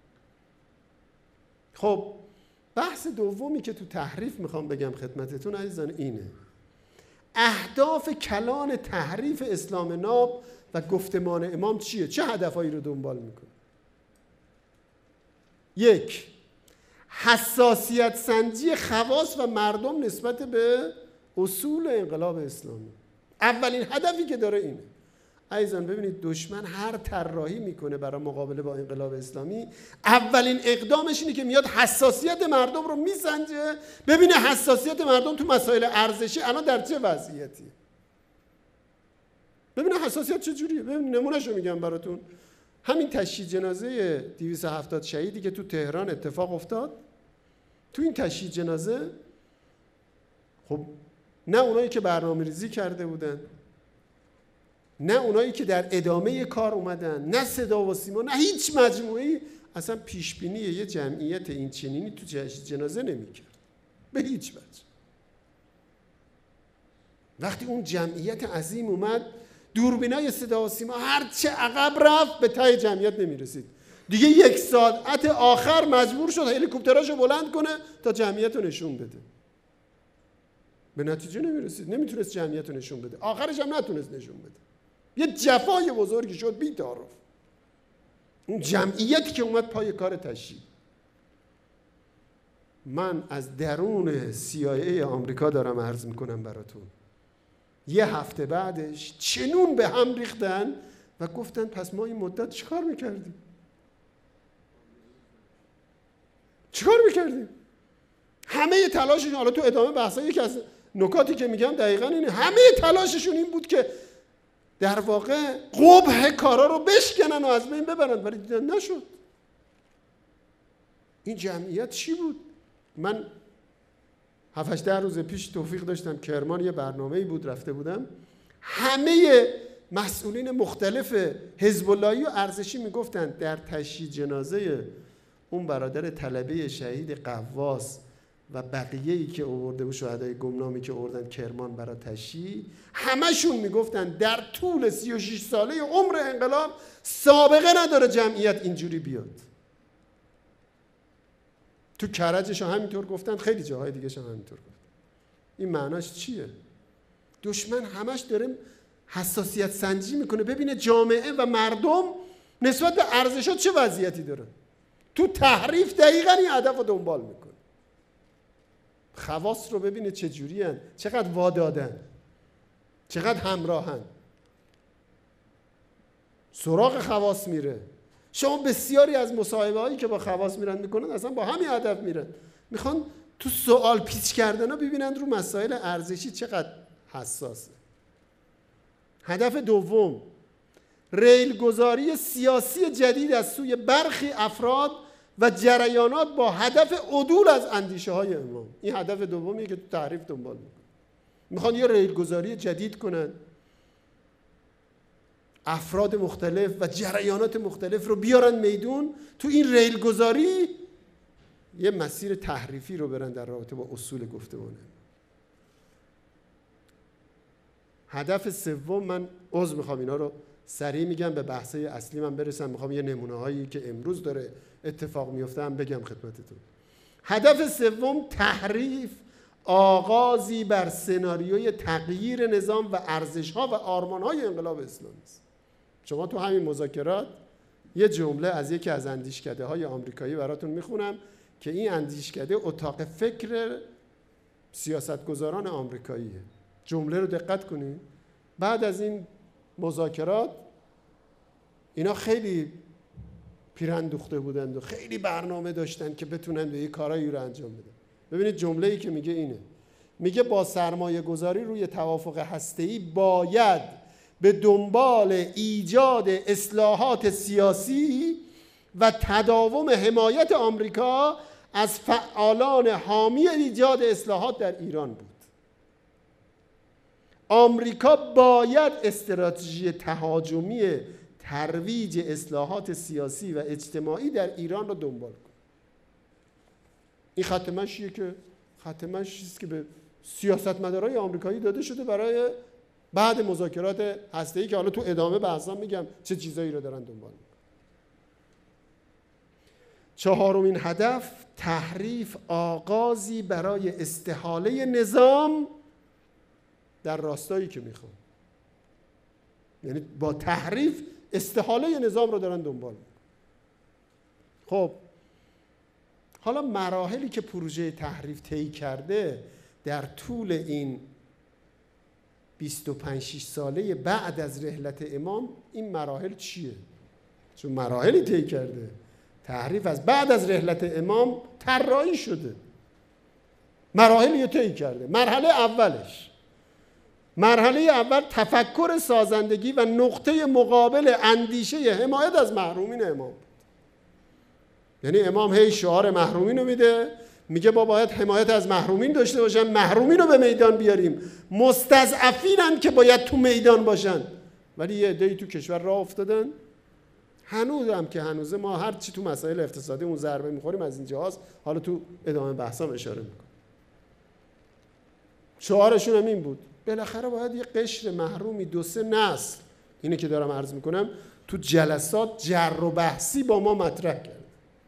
خب بحث دومی که تو تحریف میخوام بگم خدمتتون عزیزان اینه: اهداف کلان تحریف اسلام ناب و گفتمان امام چیه؟ چه هدفهایی رو دنبال میکنه؟ یک، حساسیت سنجی خواص و مردم نسبت به اصول انقلاب اسلامی. اولین هدفی که داره اینه. عزیزان ببینید دشمن هر طراحی میکنه برای مقابله با انقلاب اسلامی، اولین اقدامش اینه که میاد حساسیت مردم رو میسنجه، ببینه حساسیت مردم تو مسائل ارزشی الان در چه وضعیتی، ببینه حساسیت چجوریه. ببین نمونهشو میگم براتون. همین تشییع جنازه 270 شهیدی که تو تهران اتفاق افتاد، تو این تشییع جنازه خب نه اونایی که برنامه‌ریزی کرده بودن، نه اونایی که در ادامه کار اومدن، نه صدا و سیما، نه هیچ مجموعه‌ای اصلا پیشبینی یه جمعیت این چنینی تو جنازه نمی‌کرد به هیچ وجه. وقتی اون جمعیت عظیم اومد، دوربینای صدا و سیما هرچه عقب رفت به ته جمعیت نمی‌رسید. دیگه 1 ساعت آخر مجبور شد هلیکوپتراشو بلند کنه تا جمعیت رو نشون بده. به نتیجه نمی‌رسید، نمیتونست جمعیت رو نشون بده. آخرش هم نتونست نشون بده. یه جفای بزرگی شد بی تعارف. اون جمعیتی که اومد پای کار تشییع. من از درون CIA آمریکا دارم عرض میکنم براتون. یه هفته بعدش چنون به هم ریختن و گفتن پس ما این مدت چیکار میکردیم؟ همه تلاششون، حالا تو ادامه بحثا یکی از نکاتی که میگم دقیقاً اینه، همه تلاششون این بود که در واقع قبح کارا رو بشکنن و از بین ببرن، ولی دیدن نشد. این جمعیت چی بود؟ من 7-8 روز پیش توفیق داشتم کرمان، یه برنامه‌ای بود رفته بودم، همه مسئولین مختلف حزب اللهی و ارزشی میگفتن در تشییع جنازه اون برادر طلبه شهید قواس و بقیه‌ای که آورده بود، شهدای گمنامی که آوردن کرمان برای تشییع، همشون میگفتن در طول 36 ساله عمر انقلاب سابقه نداره جمعیت اینجوری بیاد. تو کرجش همینطور گفتن، خیلی جاهای دیگه هم همینطور گفتن. این معناش چیه؟ دشمن همش داره حساسیت سنجی میکنه ببینه جامعه و مردم نسبت به ارزشات چه وضعیتی داره. تو تحریف دقیقاً این هدف رو دنبال میکنه. خواص رو ببینه چه جوری هن، چقدر وادادن، چقدر همراهن، سراغ خواص میره. شما بسیاری از مصاحبه هایی که با خواص میرن میکنن اصلا با همین هدف میرن، میخوان تو سوال پیچ کردن ها ببینن رو مسائل ارزشی چقدر حساسه. هدف دوم، ریلگذاری سیاسی جدید از سوی برخی افراد و جریانات با هدف عدول از اندیشه های امام. این هدف دومیه که تو تحریف دنبال میکنن. میخوان یه ریلگذاری جدید کنن، افراد مختلف و جریانات مختلف رو بیارن میدون، تو این ریلگذاری یه مسیر تحریفی رو برن در رابطه با اصول گفتمانه. هدف سوم، من عذر میخوام اینا رو سریع میگم به بحثای اصلی من برسم، میخوام یه نمونه هایی که امروز داره اتفاق میفته هم بگم خدمتتون. هدف سوم، تحریف آغازی بر سناریوی تغییر نظام و ارزش‌ها و آرمان‌های انقلاب اسلامی است. شما تو همین مذاکرات یه جمله از یکی از اندیشکده‌های آمریکایی براتون میخونم که این اندیشکده اتاق فکر سیاستگزاران آمریکاییه. جمله رو دقت کنید. بعد از این مذاکرات اینا خیلی پیراندوخته بودند و خیلی برنامه داشتن که بتونن به یه کارایی رو انجام بدن. ببینید جمله‌ای که میگه اینه، میگه با سرمایه گذاری روی توافق هسته‌ای باید به دنبال ایجاد اصلاحات سیاسی و تداوم حمایت آمریکا از فعالان حامی ایجاد اصلاحات در ایران بود. آمریکا باید استراتژی تهاجمی ترویج اصلاحات سیاسی و اجتماعی در ایران رو دنبال کنه. این خط مشیه که خط مشیست که به سیاستمدارای آمریکایی داده شده برای بعد مذاکرات هسته‌ای که حالا تو ادامه بحثا میگم چه چیزایی رو دارن دنبال میکنن. چهارمین هدف، تحریف آغازی برای استحاله نظام در راستایی که میخوان. یعنی با تحریف استحاله نظام رو دارن دنبال میکنن. خب حالا مراحلی که پروژه تحریف طی کرده در طول این 25-6 ساله بعد از رحلت امام، این مراحل چیه؟ چون مراحلی طی کرده. تحریف از بعد از رحلت امام طراحی شده، مراحلی طی کرده. مرحله اول تفکر سازندگی و نقطه مقابل اندیشه حمایت از محرومین امام. یعنی امام هی شعار محرومین رو میده، میگه ما باید حمایت از محرومین داشته باشن، محرومین رو به میدان بیاریم، مستضعفینن که باید تو میدان باشن. ولی یه عده‌ای تو کشور راه افتادن. هنوز هم که هنوزه ما هر چی تو مسائل اقتصادی اون ضربه میخوریم از این جهاز، حالا تو ادامه بحثام اشاره میکنم. شعارشون هم این بود بالاخره باید یه قشر محرومی 2-3 نسل، اینه که دارم عرض میکنم، تو جلسات جر و بحثی با ما مطرح کرد.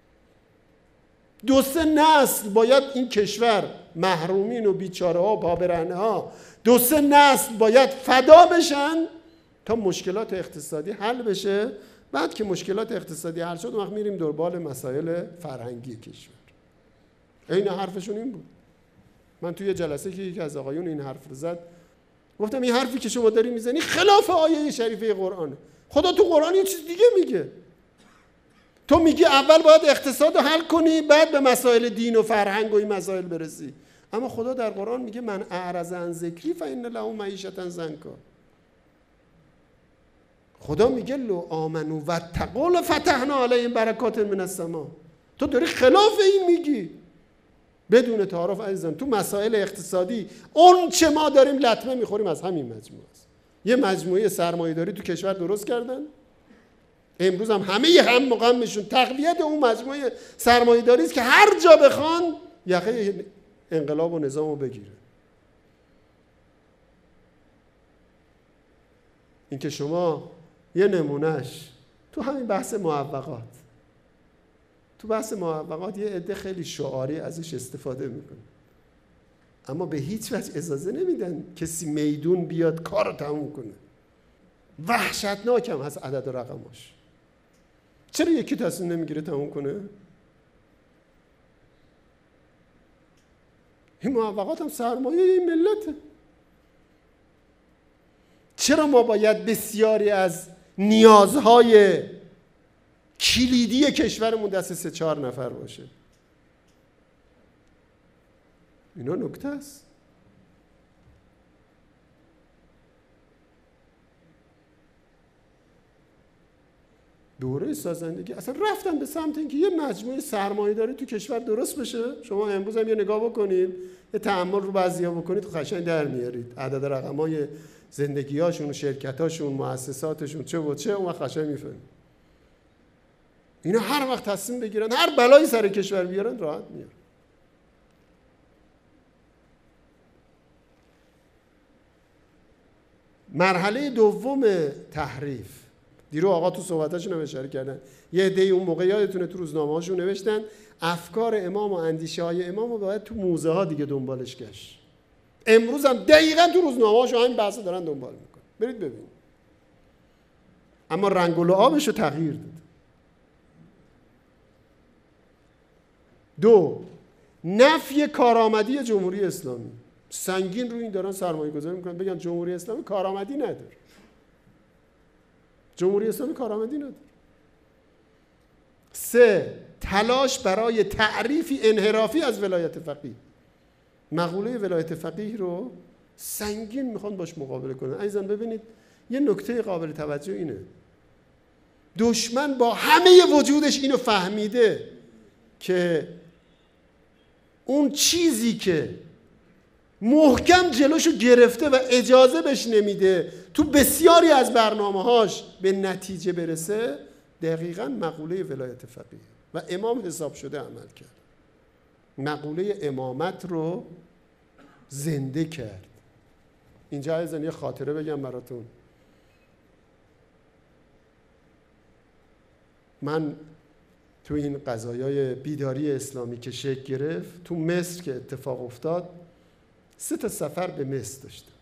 2-3 نسل باید این کشور محرومین و بیچاره ها و پابرهنه ها 2-3 نسل باید فدا بشن تا مشکلات اقتصادی حل بشه. بعد که مشکلات اقتصادی حل شد وقت میریم دنبال مسائل فرهنگی کشور. این حرفشون این بود. من توی جلسه که یکی از آقایون این حرف رو زد گفتم این حرفی که شما داری میزنی خلاف آیه شریفه قرآنه. خدا تو قرآن یه چیز دیگه میگه. تو میگی اول باید اقتصاد رو حل کنی بعد به مسائل دین و فرهنگ و این مسائل برسی. اما خدا در قرآن میگه من اعرض عن ذکری فإن له معیشة ضنکا. خدا میگه لو آمنوا واتقوا لفتحنا علیهم برکات من السماء. تو داری خلاف این میگی. بدون تعارف عزیزان تو مسائل اقتصادی اون چه ما داریم لطمه میخوریم از همین مجموعه است. یه مجموعه سرمایه‌داری تو کشور درست کردن. امروز هم همه هم غمشون تقویت اون مجموعه سرمایه‌داری است که هر جا بخوان یقه انقلاب و نظام رو بگیره. این که شما یه نمونهش تو همین بحث معوقات، تو بحث معوقات یه عده خیلی شعاری ازش استفاده میکنه اما به هیچ وجه اجازه نمیدن کسی میدون بیاد کار رو تموم کنه. وحشتناکم هست عدد و رقماش. چرا یکی تصمیم نمیگیره تموم کنه؟ این معوقات هم سرمایه این ملته. چرا ما باید بسیاری از نیازهای کلیدی کشورمون دست 3-4 نفر باشه؟ اینا نکته است. دوره سازندگی اصلا رفتن به سمت اینکه یه مجموعه سرمایه‌داری تو کشور درست بشه. شما امروز هم یه نگاه بکنید، یه تأمل رو بعضیا بکنید قشنگ در میارید عدد رقمای زندگی‌هاشون، شرکت‌هاشون، مؤسساتشون چه و چه، اون قشنگ میفهمید. اینا هر وقت تصمیم بگیرن هر بلایی سر کشور بیارن راحت میاد. مرحله دوم تحریف، دیرو آقا تو صحبتاشون هم اشاره کردن، یه عده اون موقع یادتونه تو روزنامه‌هاشون نوشتن افکار امام و اندیشه‌های امام رو باید تو موزه ها دیگه دنبالش گشت. امروز هم دقیقاً تو روزنامه‌هاشون همین بحث دارن دنبال میکنن. برید ببینید. اما رنگ و لعابش رو تغییر داد. 2. نفی کارآمدی جمهوری اسلامی. سنگین روی این دارن سرمایه گذاری میکنن بگن جمهوری اسلامی کارآمدی نداره. جمهوری اسلامی کارآمدی نداره. 3. تلاش برای تعریفی انحرافی از ولایت فقیه. مقوله ولایت فقیه رو سنگین میخوان باش مقابله کنن. عزیزان ببینید یه نکته قابل توجه اینه، دشمن با همه وجودش اینو فهمیده که اون چیزی که محکم جلوشو گرفته و اجازه بهش نمیده تو بسیاری از برنامه‌هاش به نتیجه برسه، دقیقاً مقوله ولایت فقیه و امام حساب شده عمل کرد. مقوله امامت رو زنده کرد. اینجا عزیزان یه خاطره بگم براتون. من تو این قضایای بیداری اسلامی که شکل گرفت تو مصر که اتفاق افتاد 3 سفر به مصر داشتم.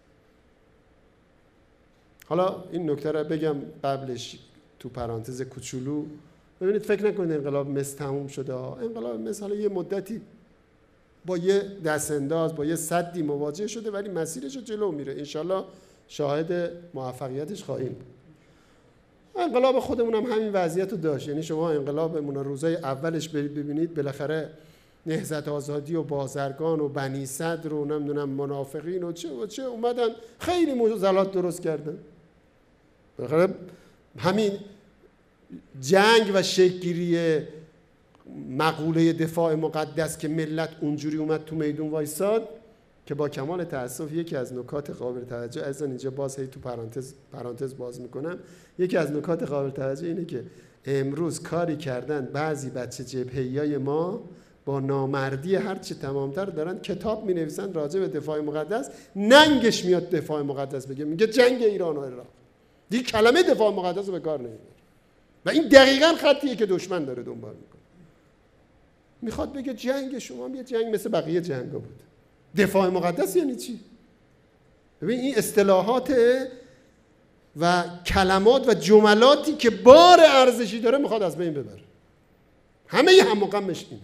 حالا این نکته رو بگم قبلش تو پرانتز کوچولو. ببینید فکر نکنید انقلاب مصر تموم شده. انقلاب مصر حالا یه مدتی با یه دست انداز با یه سدی مواجه شده ولی مسیرش رو جلو میره. انشالله شاهد موفقیتش خواهیم بود. انقلاب خودمون هم همین وضعیت رو داشت. یعنی شما انقلابمون روزای اولش برید ببینید بالاخره نهضت آزادی و بازرگان و بنی صدر و نمیدونم منافقین و چه اومدن خیلی معضلات درست کردن. بالاخره همین جنگ و شکل‌گیری مقوله دفاع مقدس که ملت اونجوری اومد تو میدون وایساد که با کمال تأسف یکی از نکات قابل توجه، از اینجا باز هی تو پرانتز باز میکنم، یکی از نکات قابل توجه اینه که امروز کاری کردن بعضی بچه جبهه‌ایای ما با نامردی هرچی تمامتر دارن کتاب می نویسن راجع به دفاع مقدس، ننگش میاد دفاع مقدس بگه، میگه جنگ ایران و عراق، دیگه کلمه دفاع مقدس رو به کار نمیبره. و این دقیقاً خطیه که دشمن داره دنبال میکنه. میخواد بگه جنگ شما هم یه جنگ مثل بقیه جنگا بود. دفاع مقدس یعنی چی؟ ببین این اصطلاحات و کلمات و جملاتی که بار ارزشی داره میخواد از بین ببره. همه هم مقامش اینه.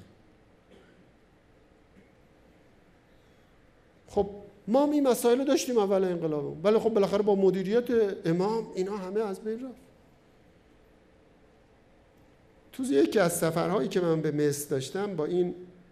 خب ما این مسائل داشتیم اول انقلاب، ولی خب بالاخره با مدیریت امام اینا همه از بین رفت. تو یکی از سفرهایی که من به مصر داشتم با این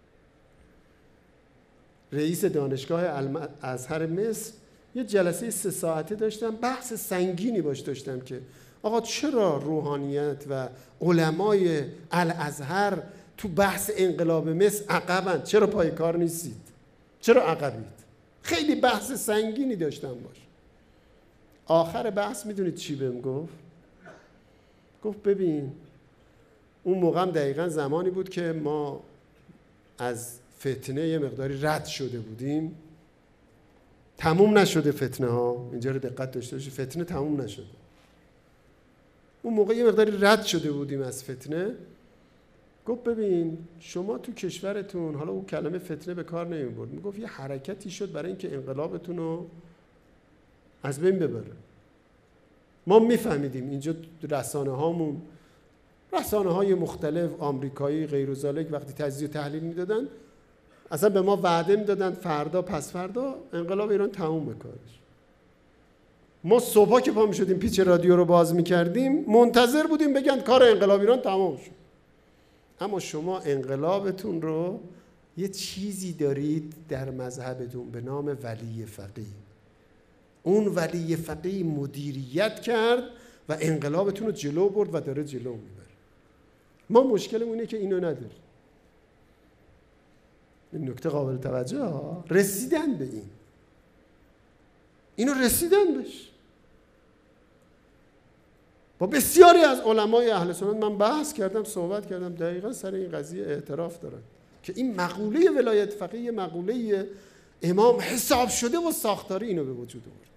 رئیس دانشگاه ازهر مصر یه جلسه 3 ساعته داشتم، بحث سنگینی باش داشتم که آقا چرا روحانیت و علمای الازهر تو بحث انقلاب مصر عقبند؟ چرا پای کار نیستید؟ چرا عقبید؟ خیلی بحث سنگینی داشتم باش. آخر بحث میدونید چی بهم گفت؟ گفت ببین اون موقع هم دقیقاً زمانی بود که ما از فتنه یه مقداری رد شده بودیم. تموم نشده فتنه ها، اینجا رو دقت داشته باشید، فتنه تموم نشده. اون موقع یه مقداری رد شده بودیم از فتنه. گفت ببین شما تو کشورتون، حالا اون کلمه فتنه به کار نمیبرد، میگفت یه حرکتی شد برای اینکه انقلابتون رو از بین ببره. ما میفهمیدیم اینجا رسانه هامون، رسانه های مختلف آمریکایی غیر و ذالک وقتی تجزیه و تحلیل میدادن اصلا به ما وعده میدادن فردا پس فردا انقلاب ایران تموم بکنه. ما صبحا که پا میشدیم پیچ رادیو رو باز میکردیم منتظر بودیم بگن کار انقلاب ایران تمام شد. اما شما انقلابتون رو یه چیزی دارید در مذهبتون به نام ولی فقیه. اون ولی فقیه مدیریت کرد و انقلابتون رو جلو برد و داره جلو میبره. ما مشکلمون اینه که اینو نداریم. این نکته قابل توجه ها. رسیدن به اینو رسیدن بهش. با بسیاری از علمای اهل سنت من بحث کردم، صحبت کردم، دقیقا سر این قضیه اعتراف دارن که این مقوله ولایت فقیه مقوله امام حساب شده و ساختاری اینو به وجود آورد.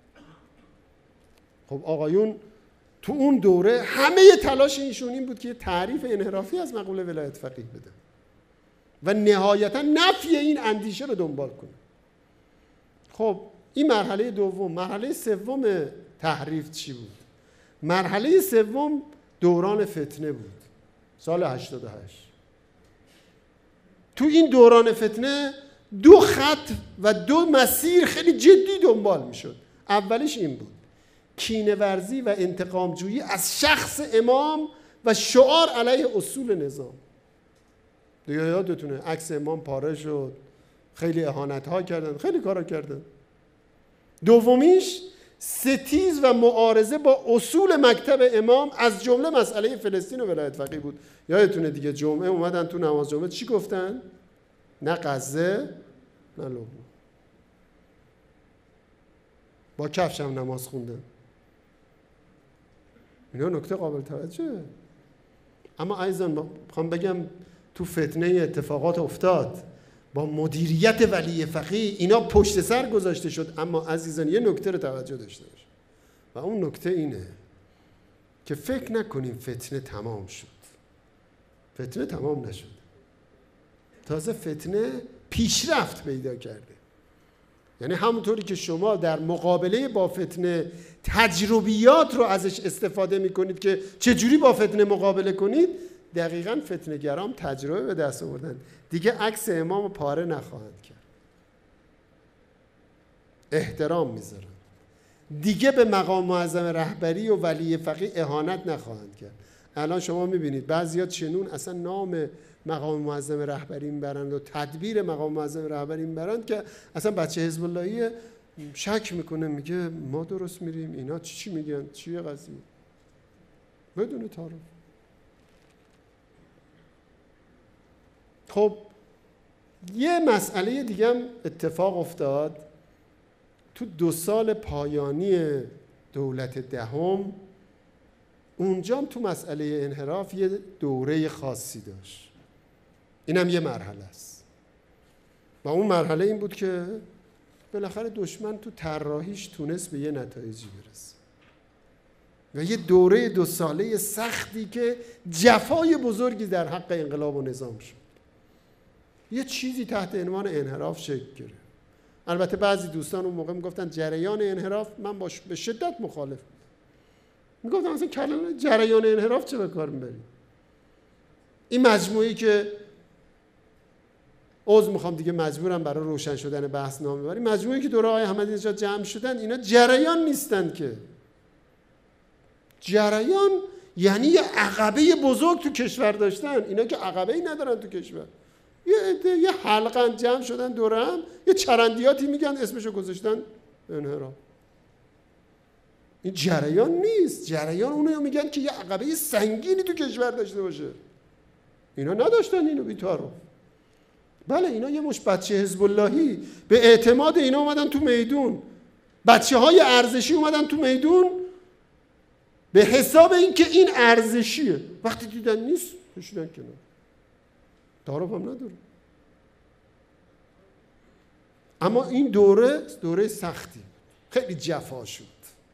خب آقایون تو اون دوره همه تلاش ایشون این بود که تعریف انحرافی از مقوله ولایت فقیه بده و نهایتا نفی این اندیشه رو دنبال کنه. خب این مرحله دوم. مرحله سوم تحریف چی بود؟ مرحله سوم دوران فتنه بود، سال 88. تو این دوران فتنه 2 خط و 2 مسیر خیلی جدی دنبال میشد. اولیش این بود، کینه ورزی و انتقام جویی از شخص امام و شعار علیه اصول نظام. دیگه یادتونه عکس امام پاره شد، خیلی اهانت ها کردن، خیلی کارا کردن. دومیش ستیز و معارضه با اصول مکتب امام از جمله مسئله فلسطین و ولایت فقیه بود. یادتونه دیگه جمعه اومدن تو نماز جمعه چی گفتن؟ نه غزه نه لبنان. با کفش هم نماز خوندن. اینا نکته قابل توجهه. اما عزیزان میخوام بگم تو فتنه اتفاقات افتاد، با مدیریت ولی فقیه اینا پشت سر گذاشته شد. اما عزیزان یه نکته رو توجه داشته باش و اون نکته اینه که فکر نکنیم فتنه تمام شد. فتنه تمام نشد، تازه فتنه پیشرفت پیدا کرده. یعنی همونطوری که شما در مقابله با فتنه تجربیات رو ازش استفاده میکنید که چجوری با فتنه مقابله کنید، دقیقاً فتنه گرام تجربه به دست آوردن. دیگه عکس امام پاره نخواهند کرد، احترام میذارن. دیگه به مقام معظم رهبری و ولی فقیه اهانت نخواهند کرد. الان شما میبینید بعضیا چنون اصلا نام مقام معظم رهبری میبرند و تدبیر مقام معظم رهبری میبرند که اصلا بچه حزب اللهی شک میکنه، میگه ما درست میریم، اینا چی میگن، چیه قضیه، بدون تعارف. خب یه مسئله دیگه هم اتفاق افتاد تو 2 سال پایانی دولت دهم. اونجا هم تو مسئله انحراف یه دوره خاصی داشت. اینم یه مرحله است و اون مرحله این بود که بالاخره دشمن تو طراحیش تونست به یه نتایجی برسه و یه دوره 2 ساله سختی که جفای بزرگی در حق انقلاب و نظام شد. یه چیزی تحت عنوان انحراف شکل گرفت. البته بعضی دوستان اون موقع میگفتن جریان انحراف، من باش به شدت مخالف میگفتم اصلا کلمه جریان انحراف چه به کار میبری؟ این مجموعی که میخوام دیگه مجبورم برای روشن شدن بحث نام ببریم، مجموعی که دوره آقای احمدی نژاد جمع شدن، اینا جریان نیستند که. جریان یعنی یه عقبه بزرگ تو کشور داشتن. اینا که عقبه‌ای ندارن تو کشور، یه حلقه جمع شدن دوره هم، یه چرندیاتی میگن اسمشو گذاشتن انحراف. این جریان نیست. جریان اونو میگن که یه عقبه سنگینی تو کشور داشته باشه. اینا نداشتن اینو بی‌تعارف. بله اینا یه مش بچه حزب اللهی به اعتماد اینا اومدن تو میدون، بچه‌های ارزشی اومدن تو میدون به حساب اینکه این ارزشیه. وقتی دیدن نیست کشیدن کنار. تعارف هم نداره. اما این دوره سختی، خیلی جفا شد.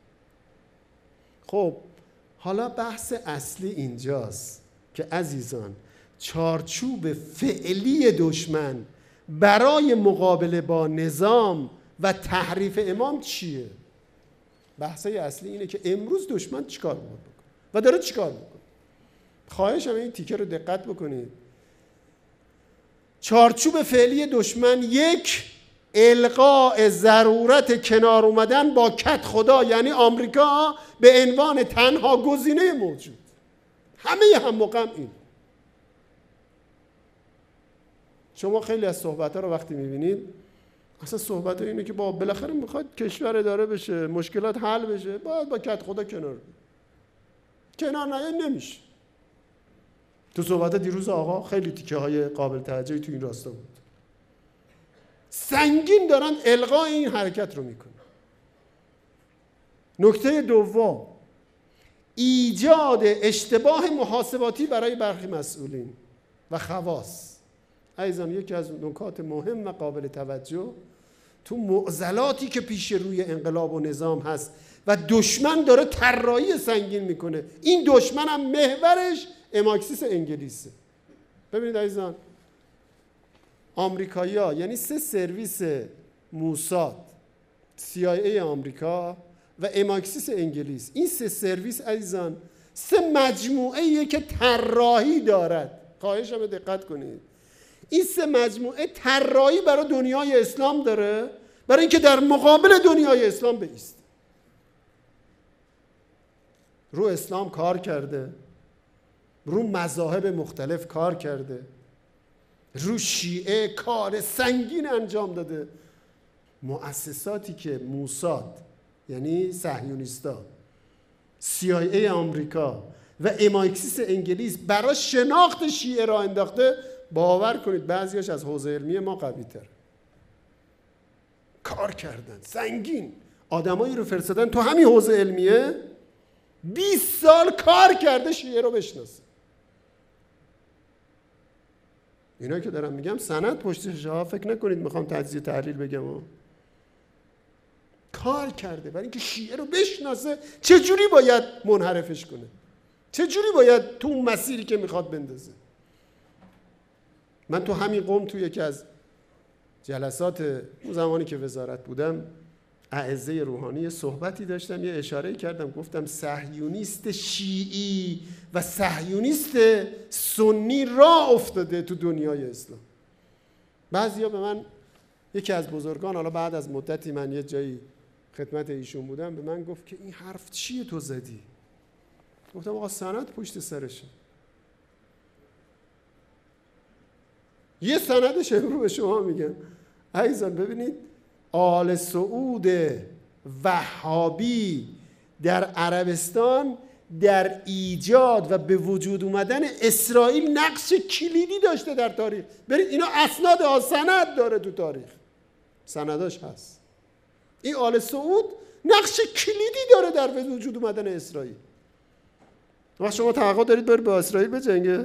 خب حالا بحث اصلی اینجاست که عزیزان چارچوب فعلی دشمن برای مقابله با نظام و تحریف امام چیه؟ بحثای اصلی اینه که امروز دشمن چیکار میکنه و داره چیکار میکنه. خواهشم این تیکه رو دقت بکنید. چارچوب فعلی دشمن: 1. الغاء ضرورت کنار اومدن با کت خدا، یعنی آمریکا، به عنوان تنها گزینه موجود. همه هم مقام این. شما خیلی از صحبت‌ها رو وقتی می‌بینید، اصلا صحبت اینه که بالاخره میخواد کشور اداره بشه، مشکلات حل بشه، باید با کت خدا کنار نمیشه. تو صحبت دیروز آقا خیلی تیکه های قابل توجهی تو این راستا بود. سنگین دارن الغای این حرکت رو میکنن. نکته دوم: ایجاد اشتباه محاسباتی برای برخی مسئولین و خواص. عزیزان یکی از نکات مهم و قابل توجه تو معضلاتی که پیش روی انقلاب و نظام هست و دشمن داره طراحی سنگین میکنه، این دشمن هم محورش اماکسیس انگلیسه. ببینید عزیزان، آمریکایی‌ها یعنی 3 سرویس موساد، CIA آمریکا و اماکسیس انگلیس، این 3 سرویس عزیزان 3 مجموعه‌ایه که طراحی دارد. خواهشم دقت کنید. این 3 مجموعه طراحی برای دنیای اسلام داره، برای اینکه در مقابل دنیای اسلام بایسته. رو اسلام کار کرده، رو مذاهب مختلف کار کرده، رو شیعه کار سنگین انجام داده. مؤسساتی که موساد یعنی صهیونیستا، CIA آمریکا و MI6 انگلیس برای شناخت شیعه را انداخته، باور کنید بعضیاش از حوزه علمی ما قوی تر کار کردن. سنگین آدمایی رو فرستادن تو همین حوزه علمیه، 20 سال کار کرده شیعه رو بشناسه. اینا که دارم میگم سند پشتش ها، فکر نکنید میخوام تجزیه تحلیل بگم کار کرده برای اینکه شیعه رو بشناسه، چجوری باید منحرفش کنه، چجوری باید تو اون مسیری که میخواد بندازه. من تو همین قم تو یکی از جلسات اون زمانی که وزارت بودم، اعزه روحانی صحبتی داشتم، یه اشاره کردم، گفتم صهیونیست شیعی و صهیونیست سنی راه افتاده تو دنیای اسلام. بعضیا به من، یکی از بزرگان، حالا بعد از مدتی من یه جایی خدمت ایشون بودم، به من گفت که این حرف چیه تو زدی؟ گفتم آقا سند پشت سرشه. یه سندش امرو به شما میگم عزیزان. ببینید آل سعود وهابی در عربستان در ایجاد و به وجود اومدن اسرائیل نقش کلیدی داشته در تاریخ. برید اینا اسناد سند داره تو تاریخ، سنداش هست. این آل سعود نقش کلیدی داره در به وجود اومدن اسرائیل. وقت شما توقع دارید برید با اسرائیل بجنگه؟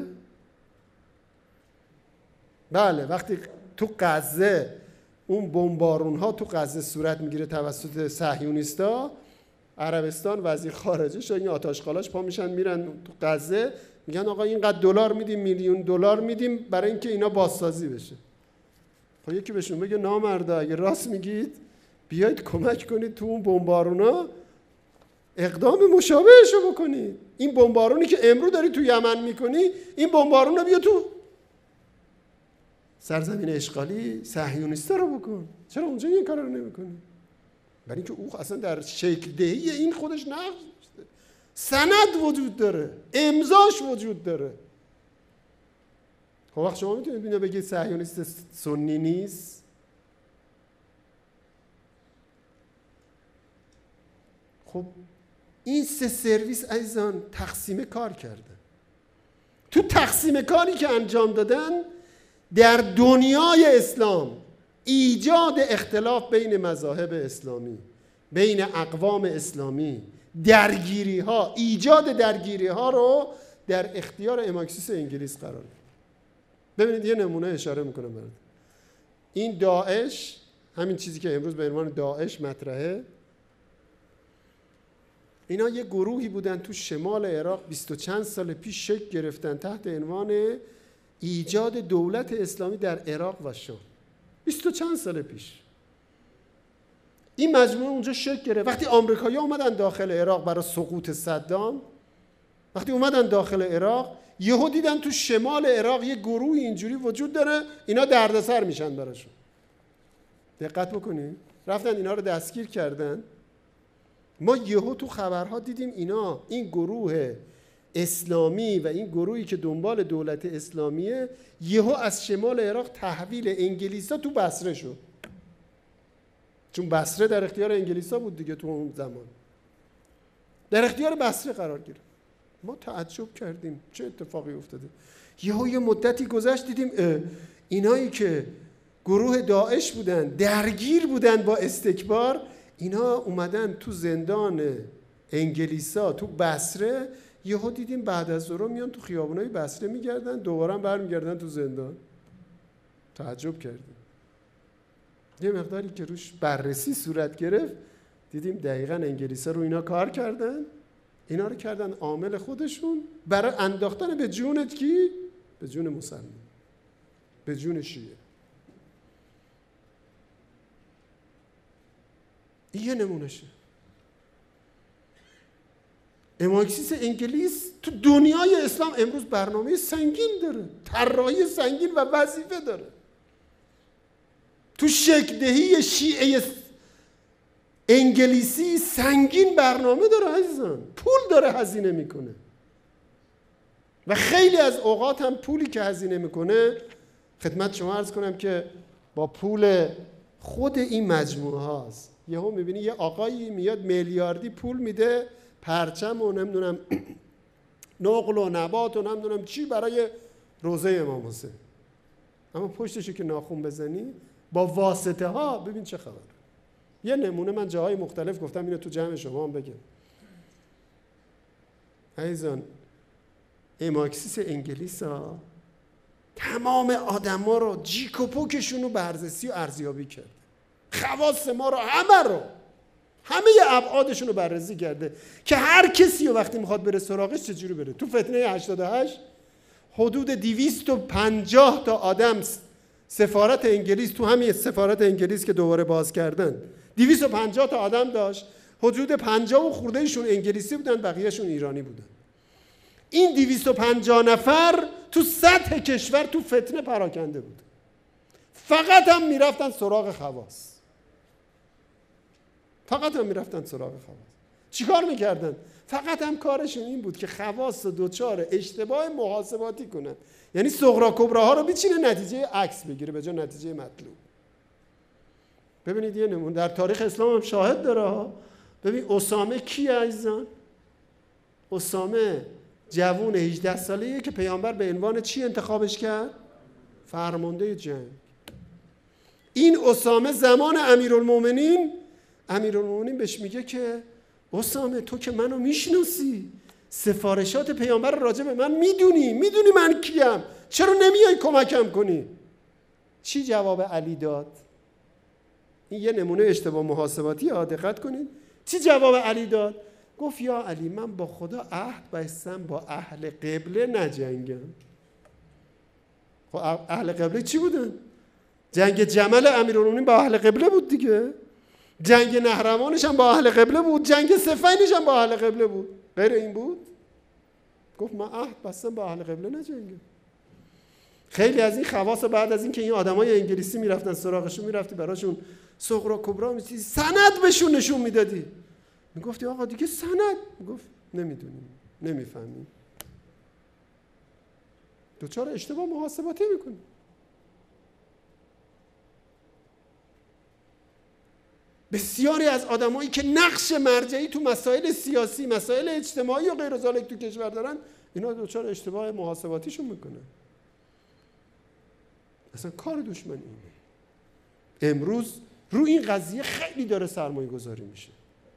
بله، وقتی تو غزه اون بمبارون ها تو غزه صورت میگیره توسط صهیونیستا، عربستان وزیر خارجه این آتشخالاش پا میشن میرن تو غزه، میگن آقا اینقدر دلار میدیم، میلیون دلار میدیم برای اینکه اینا بازسازی بشه. خب یکی بهشون بگه نامردا اگه راست میگید بیایید کمک کنید تو اون بمبارونا اقدام مشابهشو بکنید. این بمبارونی که امروز داری تو یمن میکنی، این بمبارون رو بیا تو سرزمین اشغالی صهیونیستا رو بکن. چرا اونجا این کارا رو نمیکنی؟ برای اینکه او اصلا در شکل دهی این خودش نقش داشته، سند وجود داره، امضاش وجود داره. خب وقت شما میتونید اینو بگید صهیونیست سنی نیست؟ خب این سه سرویس عزیزان تقسیم کار کردن. تو تقسیم کاری که انجام دادن در دنیای اسلام، ایجاد اختلاف بین مذاهب اسلامی، بین اقوام اسلامی، درگیری ها، ایجاد درگیری ها رو در اختیار اماکسیس انگلیس قرار داد. ببینید یه نمونه اشاره میکنم برات. این داعش، همین چیزی که امروز به عنوان داعش مطرحه، اینا یه گروهی بودن تو شمال عراق 20 و چند سال پیش شکل گرفتن تحت عنوان ایجاد دولت اسلامی در عراق و شام. 20 و چند سال پیش این مجموعه اونجا شکل گرفت. وقتی آمریکایی‌ها اومدن داخل عراق برای سقوط صدام، وقتی اومدن داخل عراق یهو دیدن تو شمال عراق یه گروه اینجوری وجود داره، اینا دردسر میشن براشون. دقت بکنید، رفتن اینا رو دستگیر کردن. ما یهو تو خبرها دیدیم اینا، این گروه اسلامی و این گروهی که دنبال دولت اسلامیه، یهو از شمال عراق تحویل انگلیسا تو بصره شد. چون بصره در اختیار انگلیسا بود دیگه، تو اون زمان در اختیار بصره قرار گرفت. ما تعجب کردیم چه اتفاقی افتاده. یهو یه مدتی گذشت دیدیم اینایی که گروه داعش بودن، درگیر بودن با استکبار، اینا اومدن تو زندان انگلیسا تو بصره. یهو دیدیم بعد از ظهر میان تو خیابونای بصره میگردن، دوباره برمیگردن تو زندان. تعجب کردیم. یه مقداری که روش بررسی صورت گرفت دیدیم دقیقاً انگلیسا رو اینا کار کردن، اینا رو کردن عامل خودشون برای انداختن به جون کی؟ به جون مسلمان، به جون شیعه. این یه نمونهشه. اماکسیس انگلیس تو دنیای اسلام امروز برنامه سنگین داره، طراحی سنگین و وظیفه داره. تو شکل‌دهی شیعه انگلیسی سنگین برنامه داره عزیزان، پول داره هزینه میکنه و خیلی از اوقات هم پولی که هزینه میکنه، خدمت شما عرض کنم که با پول خود این مجموعه هاست. یهو میبینی یه آقایی میاد میلیاردی پول میده، پرچم و نمیدونم نقل و نبات و نمیدونم چی برای روضه امام حسین، اما پشتشو که ناخون بزنی با واسطه ها، ببین چه خبر. یه نمونه من جاهای مختلف گفتم، اینو تو جمع شما هم بگم. عزیزان اماکسیس انگلیس ها تمام آدما رو جیک و پوکشون رو بررسی و ارزیابی کرد، خواص ما رو همه ابعادشون رو بررسی کرده که هر کسی رو وقتی میخواد بره سراغش چجوری بره. تو فتنه 88 حدود 250 تا آدم سفارت انگلیس، تو همین سفارت انگلیس که دوباره باز کردن 250 تا آدم داشت، حدود 50 و خوردهشون انگلیسی بودن، بقیهشون ایرانی بودن. این 250 نفر تو سطح کشور تو فتنه پراکنده بود، فقط هم میرفتن سراغ خواص، فقط هم میرفتن سراغ خواص. چیکار میکردن؟ فقط هم کارشون این بود که خواص دوچار اشتباه محاسباتی کنن، یعنی صغرا کبراها رو بچینه نتیجه عکس بگیره به جای نتیجه مطلوب. ببینید یه نمونه در تاریخ اسلام هم شاهد داره ها. ببین اسامه کی عزیزان؟ اسامه جوون 18 ساله‌ایه که پیامبر به عنوان چی انتخابش کرد؟ فرمانده جنگ. این اسامه زمان امیرالمومنین بهش میگه که اسامه تو که منو میشناسی، سفارشات پیامبر راجع به من میدونی من کیم، چرا نمیای کمکم کنی؟ چی جواب علی داد؟ این یه نمونه اشتباه محاسباتی ها، دقت کنید. چی جواب علی داد؟ گفت یا علی من با خدا عهد بستم با اهل قبله نجنگم. خب اهل قبله چی بودن؟ جنگ جمل امیرالمومنین با اهل قبله بود دیگه، جنگ نهروانش هم با اهل قبله بود، جنگ صفینش هم با اهل قبله بود. غیر این بود؟ گفت من عهد بستم با اهل قبله نجنگم. خیلی از این خواص بعد از این که این آدمای انگلیسی میرفتن سراغشون، میرفتی براشون صغرا کبرا می‌چیدی، سند بهشون نشون میدادی، میگفتی آقا دیگه سند، میگفت نمیدونیم، نمیفهمیم. دوچار اشتباه محاسباتی میکنی. بسیاری از آدمایی که نقش مرجعی تو مسائل سیاسی، مسائل اجتماعی و غیر ذالک تو کشور دارن، اینا دوچار اشتباه محاسباتیشون میکنن. اصلا کار دشمن اینه. امروز رو این قضیه خیلی داره سرمایه گذاری میشه.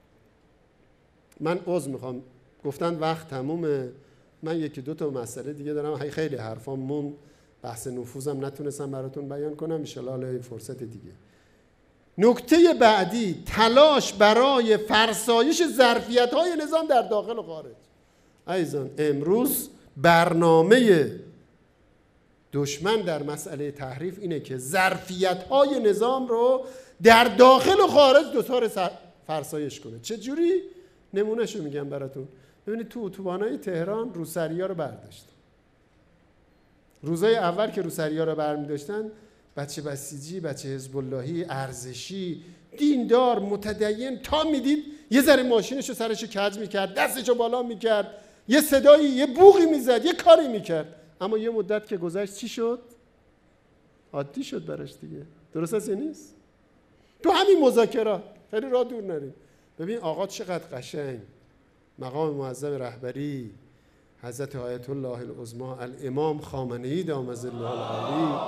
من عذر میخوام، گفتن وقت تمومه، من یکی دو تا مسئله دیگه دارم، خیلی حرفام مون، بحث نفوذم نتونستم براتون بیان کنم، ان شاءالله فرصت دیگه. نکته بعدی، تلاش برای فرسایش ظرفیت‌های نظام در داخل و خارج. عزیزان امروز برنامه دشمن در مسئله تحریف اینه که ظرفیت‌های نظام رو در داخل و خارج دوچار فرسایش کنه. چه جوری؟ نمونهشو میگم براتون. ببینید تو اتوبان‌های تهران روسری‌ها رو برداشتن. روزای اول که روسری‌ها رو برمی‌داشتن، بچه بسیجی، بچه حزب اللهی، ارزشی، دیندار، متدین، تا میدید یه ذره ماشینشو سرشو کج میکرد، دستشو بالا میکرد، یه صدایی، یه بوقی میزد، یه کاری میکرد. اما یه مدت که گذشت چی شد؟ عادی شد براش دیگه. درست است یا نیست؟ تو همین مذاکرات، خیلی راه دور نریم. ببین آقا چقدر قشنگ مقام معظم رهبری حضرت آیت الله العظمی الامام خامنه‌ای دام ظله العالی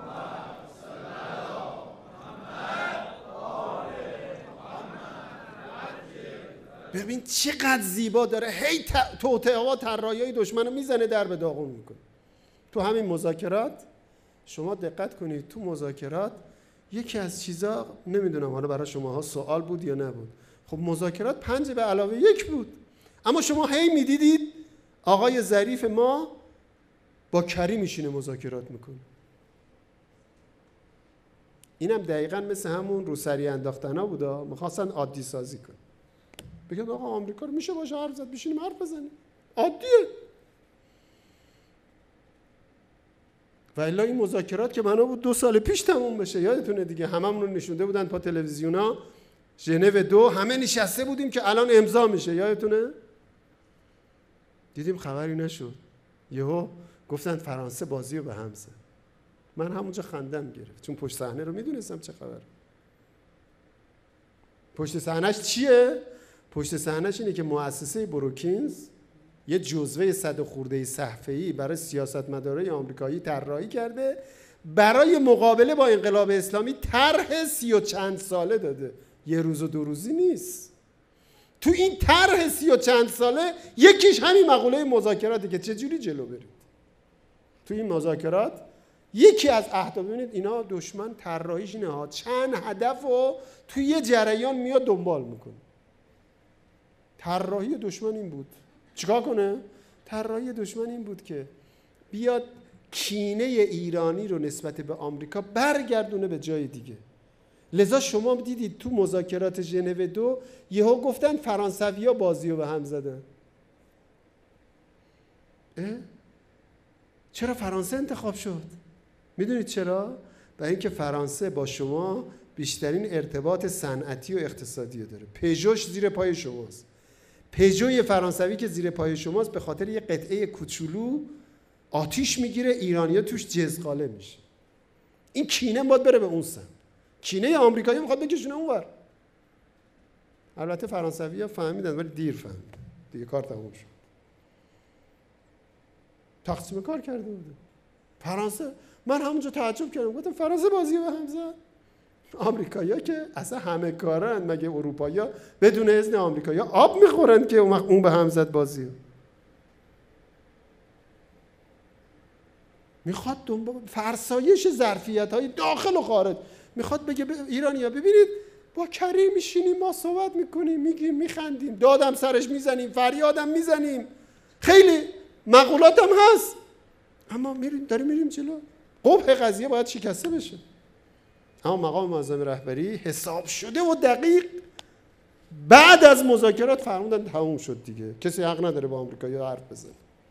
ببین چقدر زیبا داره، هی توطئه ها طراحی‌های دشمن رو میزنه، در به داغون میکنه. تو همین مذاکرات شما دقت کنید، تو مذاکرات یکی از چیزا، نمیدونم حالا برای شماها سوال بود یا نبود، خب مذاکرات 5+1 بود، اما شما هی میدیدید آقای ظریف ما با کری میشینه مذاکرات میکنه. اینم دقیقاً مثل همون روسری انداختنا بودا، میخواستن عادی سازی کنه، بگم آقا آمریکا رو میشه باشه حرف زد، بشینیم حرف بزنیم، عادیه. و الا این مذاکرات که بنا بود 2 سال پیش تموم بشه، یادتونه دیگه، هممون رو نشونده بودن پا تلویزیونا، ژنو 2 همه نشسته بودیم که الان امضا میشه، یادتونه؟ دیدیم خبری نشد، یهو گفتن فرانسه بازی رو به هم زد. من همونجا خندم گرفت، چون پشت صحنه رو میدونستم چه خبر. پشت صحنهش چیه؟ پشت صحنهش اینه که مؤسسه بروکینز یه جزوه 100 خورده صفحه‌ای برای سیاستمدارای آمریکایی طراحی کرده، برای مقابله با انقلاب اسلامی طرح 30 و چند ساله داده، یه روز و 2 روزی نیست. تو این طرح 30 و چند ساله یکیش همین مقوله مذاکراته که چجوری جلو برید. تو این مذاکرات یکی از اهداف، ببینید اینا دشمن طراحیش اینه ها، چند هدف رو توی یه جریان میاد دنبال میکنه. طراحی دشمن این بود چیکار کنه؟ طراحی دشمن این بود که بیاد کینه ایرانی رو نسبت به آمریکا برگردونه به جای دیگه. لذا شما دیدید تو مذاکرات ژنو 2 یهو گفتن فرانسوی‌ها بازی رو به هم زدن. چرا فرانسه انتخاب شد؟ میدونید چرا؟ برای اینکه فرانسه با شما بیشترین ارتباط صنعتی و اقتصادی داره. پژوش زیر پای شماست. پژوی فرانسوی که زیر پای شماست به خاطر یه قطعه کوچولو آتیش میگیره، ایرانی‌ها توش جزقاله میشه. این کینه باید بره به اون سمت. کینه آمریکایی میخواد بکشونه اونور. البته فرانسوی‌ها فهمیدن ولی دیر فهمیدن. دیگه کار تموم شد. تقسیم کار کرده بوده. فرانسه، من همونجا تعجب کردم، گفتم فرانسه بازی به هم زد. آمریکایی‌ها که اصلا همه کارن، مگه اروپایی‌ها بدون اذن آمریکایی‌ها آب میخورن که اون به هم زد بازی؟ میخواد دنبال فرسایش ظرفیت‌های داخل و خارج، میخواد بگه به ایرانی‌ها ببینید با کریم میشینیم، ما صحبت میکنیم، میگیم، میخندیم، دادم سرش میزنیم، فریادم میزنیم، خیلی مقولاتم هست، اما داریم جلو. قبح قضیه باید شکسته بشه. اما مقام معظم رهبری حساب شده و دقیق بعد از مذاکرات فرمودن تموم شد دیگه، کسی حق نداره با آمریکایی‌ها حرف بزنه.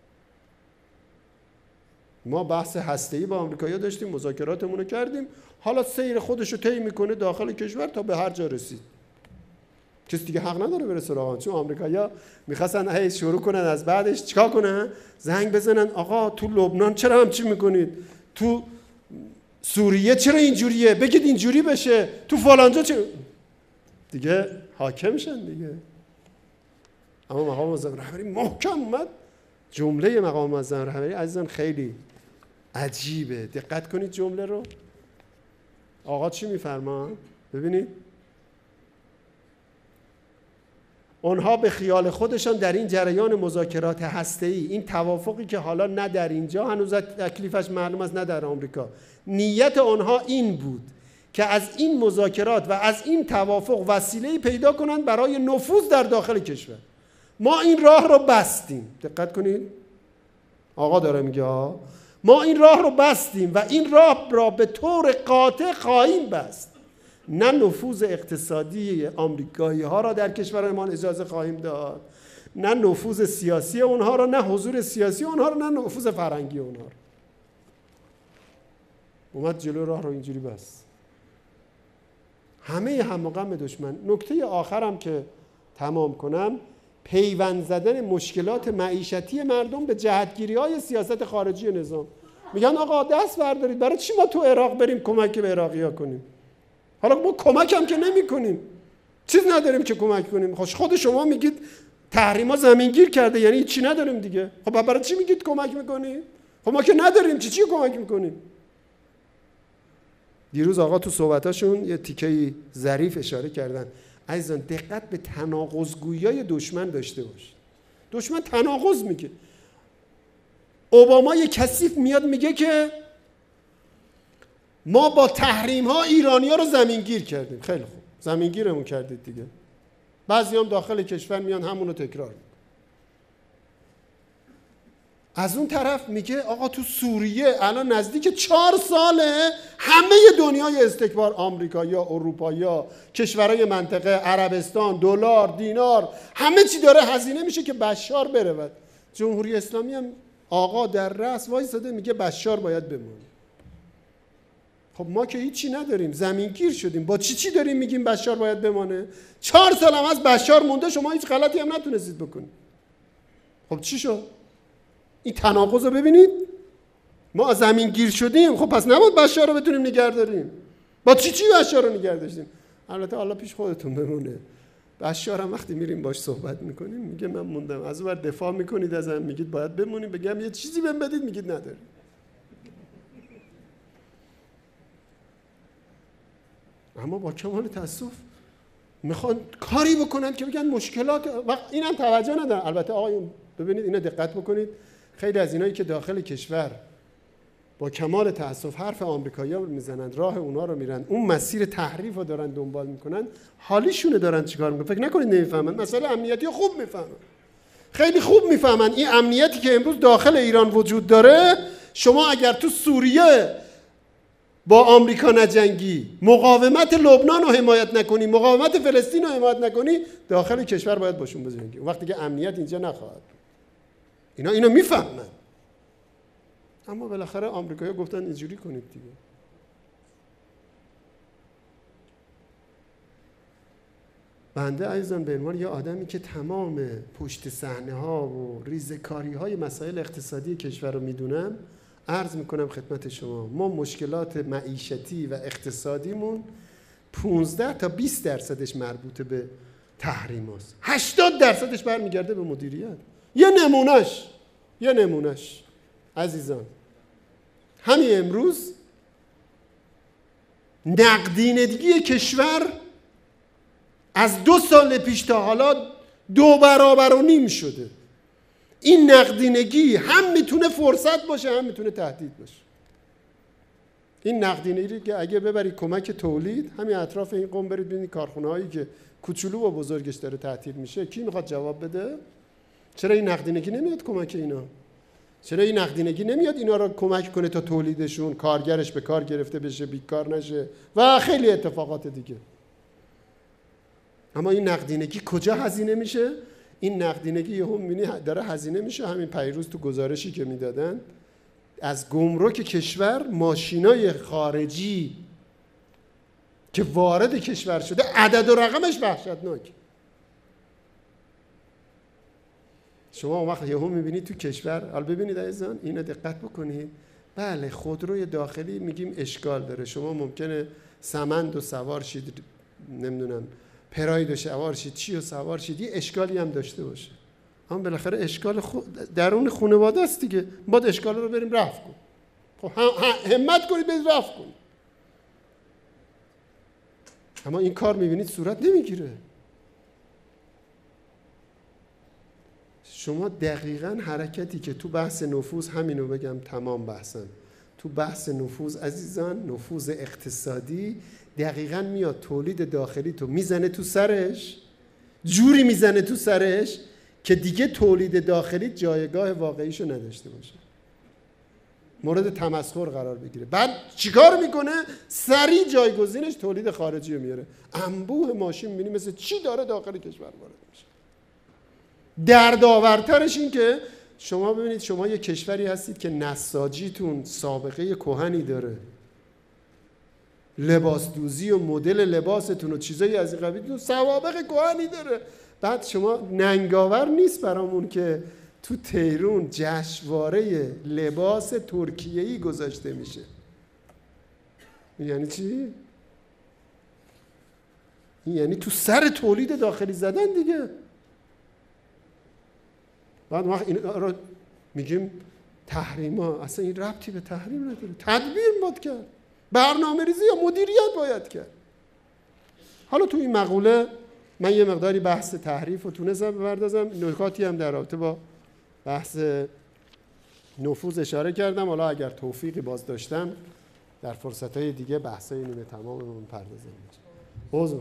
ما بحث هسته‌ای با آمریکایی‌ها داشتیم، مذاکراتمون رو کردیم، حالا سیر خودش رو طی میکنه داخل کشور تا به هر جا رسید. کسی دیگه حق نداره بره سراغ، چون آمریکایی‌ها می‌خواستن هی شروع کنن از بعدش چیکار کنن؟ زنگ بزنن آقا تو لبنان چرا همچی میکنید؟ تو سوریه چرا اینجوریه؟ بگید اینجوری بشه. تو فلانجا چرا؟ دیگه حاکم میشن دیگه. اما مقام معظم رهبری محکم اومد. جمله مقام معظم رهبری عزیزان خیلی عجیبه، دقت کنید جمله رو. آقا چی میفرمان؟ ببینید، اونها به خیال خودشان در این جریان مذاکرات هسته‌ای، این توافقی که حالا نه در اینجا هنوز تکلیفش معلوم است نه در آمریکا، نیت آنها این بود که از این مذاکرات و از این توافق وسیله‌ای پیدا کنند برای نفوذ در داخل کشور. ما این راه رو بستیم. دقت کنید، آقا داره میگه ما این راه رو بستیم و این راه را به طور قاطع خواهیم بست. نه نفوذ اقتصادی آمریکایی ها را در کشورمان اجازه خواهیم داد، نه نفوذ سیاسی اونها را، نه حضور سیاسی اونها را، نه نفوذ فرهنگی اونها را. اومد جلو راه رو اینجوری بست. همه هم و غم دشمن. نکته آخرم که تمام کنم، پیوند زدن مشکلات معیشتی مردم به جهتگیری‌های سیاست خارجی نظام. میگن آقا دست بردارید، برای چی ما تو عراق بریم کمک به عراقی‌ها کنیم؟ حالا ما کمک هم که نمی کنیم، چیز نداریم که کمک کنیم. خود شما میگید تحریما زمینگیر کرده، یعنی چی نداریم دیگه. خب برای چی میگید کمک میکنید؟ خب ما که نداریم، چی کمک میکنیم؟ دیروز آقا تو صحبتاشون یه تیکه ظریف اشاره کردن. عزیزان دقت به تناقض‌گویی‌های دشمن داشته باشید. دشمن تناقض میگه. اوباما یه کثیف میاد میگه که ما با تحریم ها ایرانی ها رو زمینگیر کردیم. خیلی خوب، زمینگیرمون کردید دیگه. بعضی هم داخل کشور میان همون رو تکرار میکنن. از اون طرف میگه آقا تو سوریه الان نزدیک 4 ساله همه دنیای استکبار، آمریکایی‌ها، اروپایی‌ها، کشورهای منطقه، عربستان، دلار، دینار، همه چی داره هزینه میشه که بشار برود. جمهوری اسلامی هم آقا در رأس وایساده میگه بشار باید بمونه. خب ما که هیچی نداریم، زمینگیر شدیم. با چی داریم میگیم بشار باید بمانه؟ 4 سال هم از بشار مونده، شما هیچ غلطی هم نتونستید بکنید. خب چی شد؟ این تناقض رو ببینید. ما زمینگیر شدیم، خب پس نباید بشار رو بتونیم نگه داریم. با چی بشار رو نگه داشتیم؟ البته الله پیش خودتون بمونه. بشار هم وقتی میریم باش صحبت میکنیم میگه من موندم، از اون ور دفاع میکنید ازم، میگید باید بمونیم، بگم یه چیزی بهم بدید میگید نداریم. اما با کمال تاسف میخوان کاری بکنن که بگن مشکلات اینم توجه ندارن. البته آقایون ببینید اینا دقت بکنید، خیلی از اینایی که داخل کشور با کمال تاسف حرف آمریکایی‌ها رو میزنن، راه اونا رو میرن، اون مسیر تحریف رو دارن دنبال میکنن، حالیشونه دارن چیکار میکنن. فکر نکنید نمیفهمن. مسئله امنیتی رو خوب میفهمن، خیلی خوب میفهمن. این امنیتی که امروز داخل ایران وجود داره، شما اگر تو سوریه با آمریکا نجنگی، مقاومت لبنان رو حمایت نکنی، مقاومت فلسطین رو حمایت نکنی، داخل کشور باید باشون بجنگی. اون وقتی که امنیت اینجا نخواهد. اینا میفهمن. اما بالاخره آمریکایی‌ها گفتن اینجوری کنید دیگه. بنده عزیزان به عنوان یه آدمی که تمام پشت صحنه ها و ریزکاری های مسائل اقتصادی کشور رو میدونم، عرض میکنم خدمت شما، ما مشکلات معیشتی و اقتصادیمون 15 تا 20% مربوط به تحریم هست. 80% برمیگرده به مدیریت. یه نمونهش عزیزان، همین امروز نقدینگی کشور از 2 سال پیش تا حالا 2 برابر و نیم شده. این نقدینگی هم میتونه فرصت باشه هم میتونه تهدید باشه. این نقدینگی که اگه ببرید کمک تولید، همین اطراف این قم برید ببینید کارخونه هایی که کوچولو و بزرگش داره تعطیل میشه، کی میخواد جواب بده؟ چرا این نقدینگی نمیاد کمک اینا؟ چرا این نقدینگی نمیاد اینا رو کمک کنه تا تولیدشون، کارگرش به کار گرفته بشه، بیکار نشه و خیلی اتفاقات دیگه. اما این نقدینگی کجا هزینه میشه؟ این نقدینگی یهو میبینی داره هزینه میشه. همین پیروز تو گزارشی که میدادن از گمرک کشور ماشینای خارجی که وارد کشور شده عدد و رقمش وحشتناک. شما اون وقت یهو میبینید تو کشور، حالا ببینید عزیزان اینو دقت بکنید، بله خودروی داخلی میگیم اشکال داره، شما ممکنه سمند و سوار شید، نمیدونم پراید و سوار شید، چی و سوار شید، یه اشکالی هم داشته باشه، اما بالاخره اشکال درون خانواده است دیگه، باید اشکال رو بریم رفع کن. خب همت کنید برید رفع کن. اما این کار میبینید صورت نمیگیره. شما دقیقاً حرکتی که تو بحث نفوذ، همینو بگم تمام بحثم، تو بحث نفوذ عزیزان، نفوذ اقتصادی دقیقاً میاد تولید داخلی تو میزنه تو سرش، جوری میزنه تو سرش که دیگه تولید داخلی جایگاه واقعیشو نداشته باشه، مورد تمسخر قرار بگیره. بعد چیکار میکنه؟ سریع جایگزینش تولید خارجی رو میاره. انبوه ماشین میبینی مثل چی داره داخل کشور وارد میشه. دردآورترش این که شما ببینید شما یه کشوری هستید که نساجیتون سابقه کهنی داره، لباس دوزی و مدل لباستون و چیزایی از این قبیل سوابق کهنی داره. بعد شما ننگاور نیست برامون که تو تهران جشنواره لباس ترکیه‌ای گذاشته میشه. یعنی چی؟ یعنی تو سر تولید داخلی زدن دیگه. بعد وقت این رو میگیم تحریما، اصلا این ربطی به تحریم نداره. تدبیر باید کرد، برنامه ریزی یا مدیریت باید کرد. حالا تو این مقوله من یه مقداری بحث تحریف رو تونستم بپردازم، نکاتی هم در رابطه با بحث نفوذ اشاره کردم. حالا اگر توفیقی باز داشتم در فرصتهای دیگه بحثای نیمه تماممون پردازم. عضو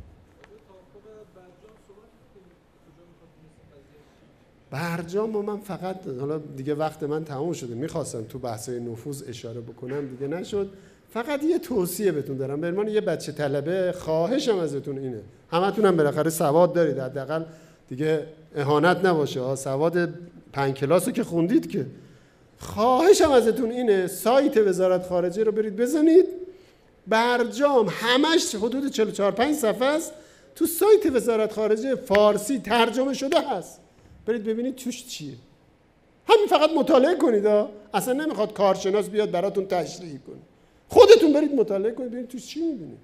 برجام من فقط، حالا دیگه وقت من تمام شده، میخواستم تو بحثای نفوذ اشاره بکنم دیگه نشد. فقط یه توصیه بهتون دارم، به عنوان یه بچه طلبه خواهشم ازتون اینه، همتون هم بالاخره سواد دارید، حداقل دیگه اهانت نباشه، سواد 5 کلاس رو که خوندید که. خواهشم ازتون اینه سایت وزارت خارجه رو برید بزنید، برجام همش حدود 44-5 صفحه است، تو سایت وزارت خارجه فارسی ترجمه شده هست، برید ببینید توش چیه. همین فقط مطالعه کنید، اصلا نمیخواد کارشناس بیاد براتون تشریح کنه، خودتون برید مطالعه کنید ببینید توش چی میبینید.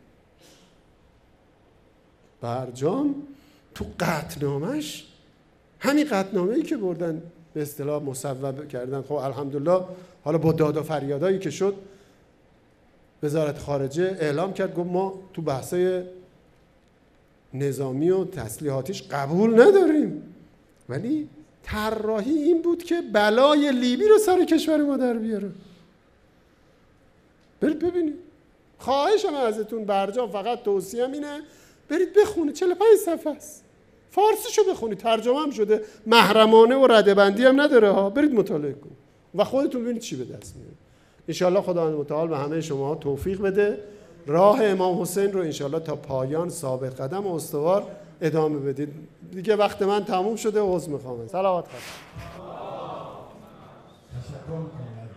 برجام تو قطعنامه‌اش، همین قطعنامه‌ای که بردن به اصطلاح مصوب کردن، خب الحمدلله حالا با داد و فریادایی که شد وزارت خارجه اعلام کرد، گفت ما تو بحثای نظامی و تسلیحاتیش قبول نداریم، ولی طراحی این بود که بلای لیبی رو سر کشور ما در بیاره. برید ببینید. خواهشم ازتون، برجام فقط توصیه‌ام اینه برید بخونید، 45 صفحه است، فارسیشو بخونید، ترجمه هم شده، محرمانه و ردبندی هم نداره ها، برید مطالعه کنید و خودتون ببینید چی به دست میاد. ان شاءالله خداوند متعال به همه شما توفیق بده، راه امام حسین رو ان شاءالله تا پایان ثابت قدم و استوار ادامه بدید. دیگه وقت من تموم شده، عذر میخوام. صلوات خدا.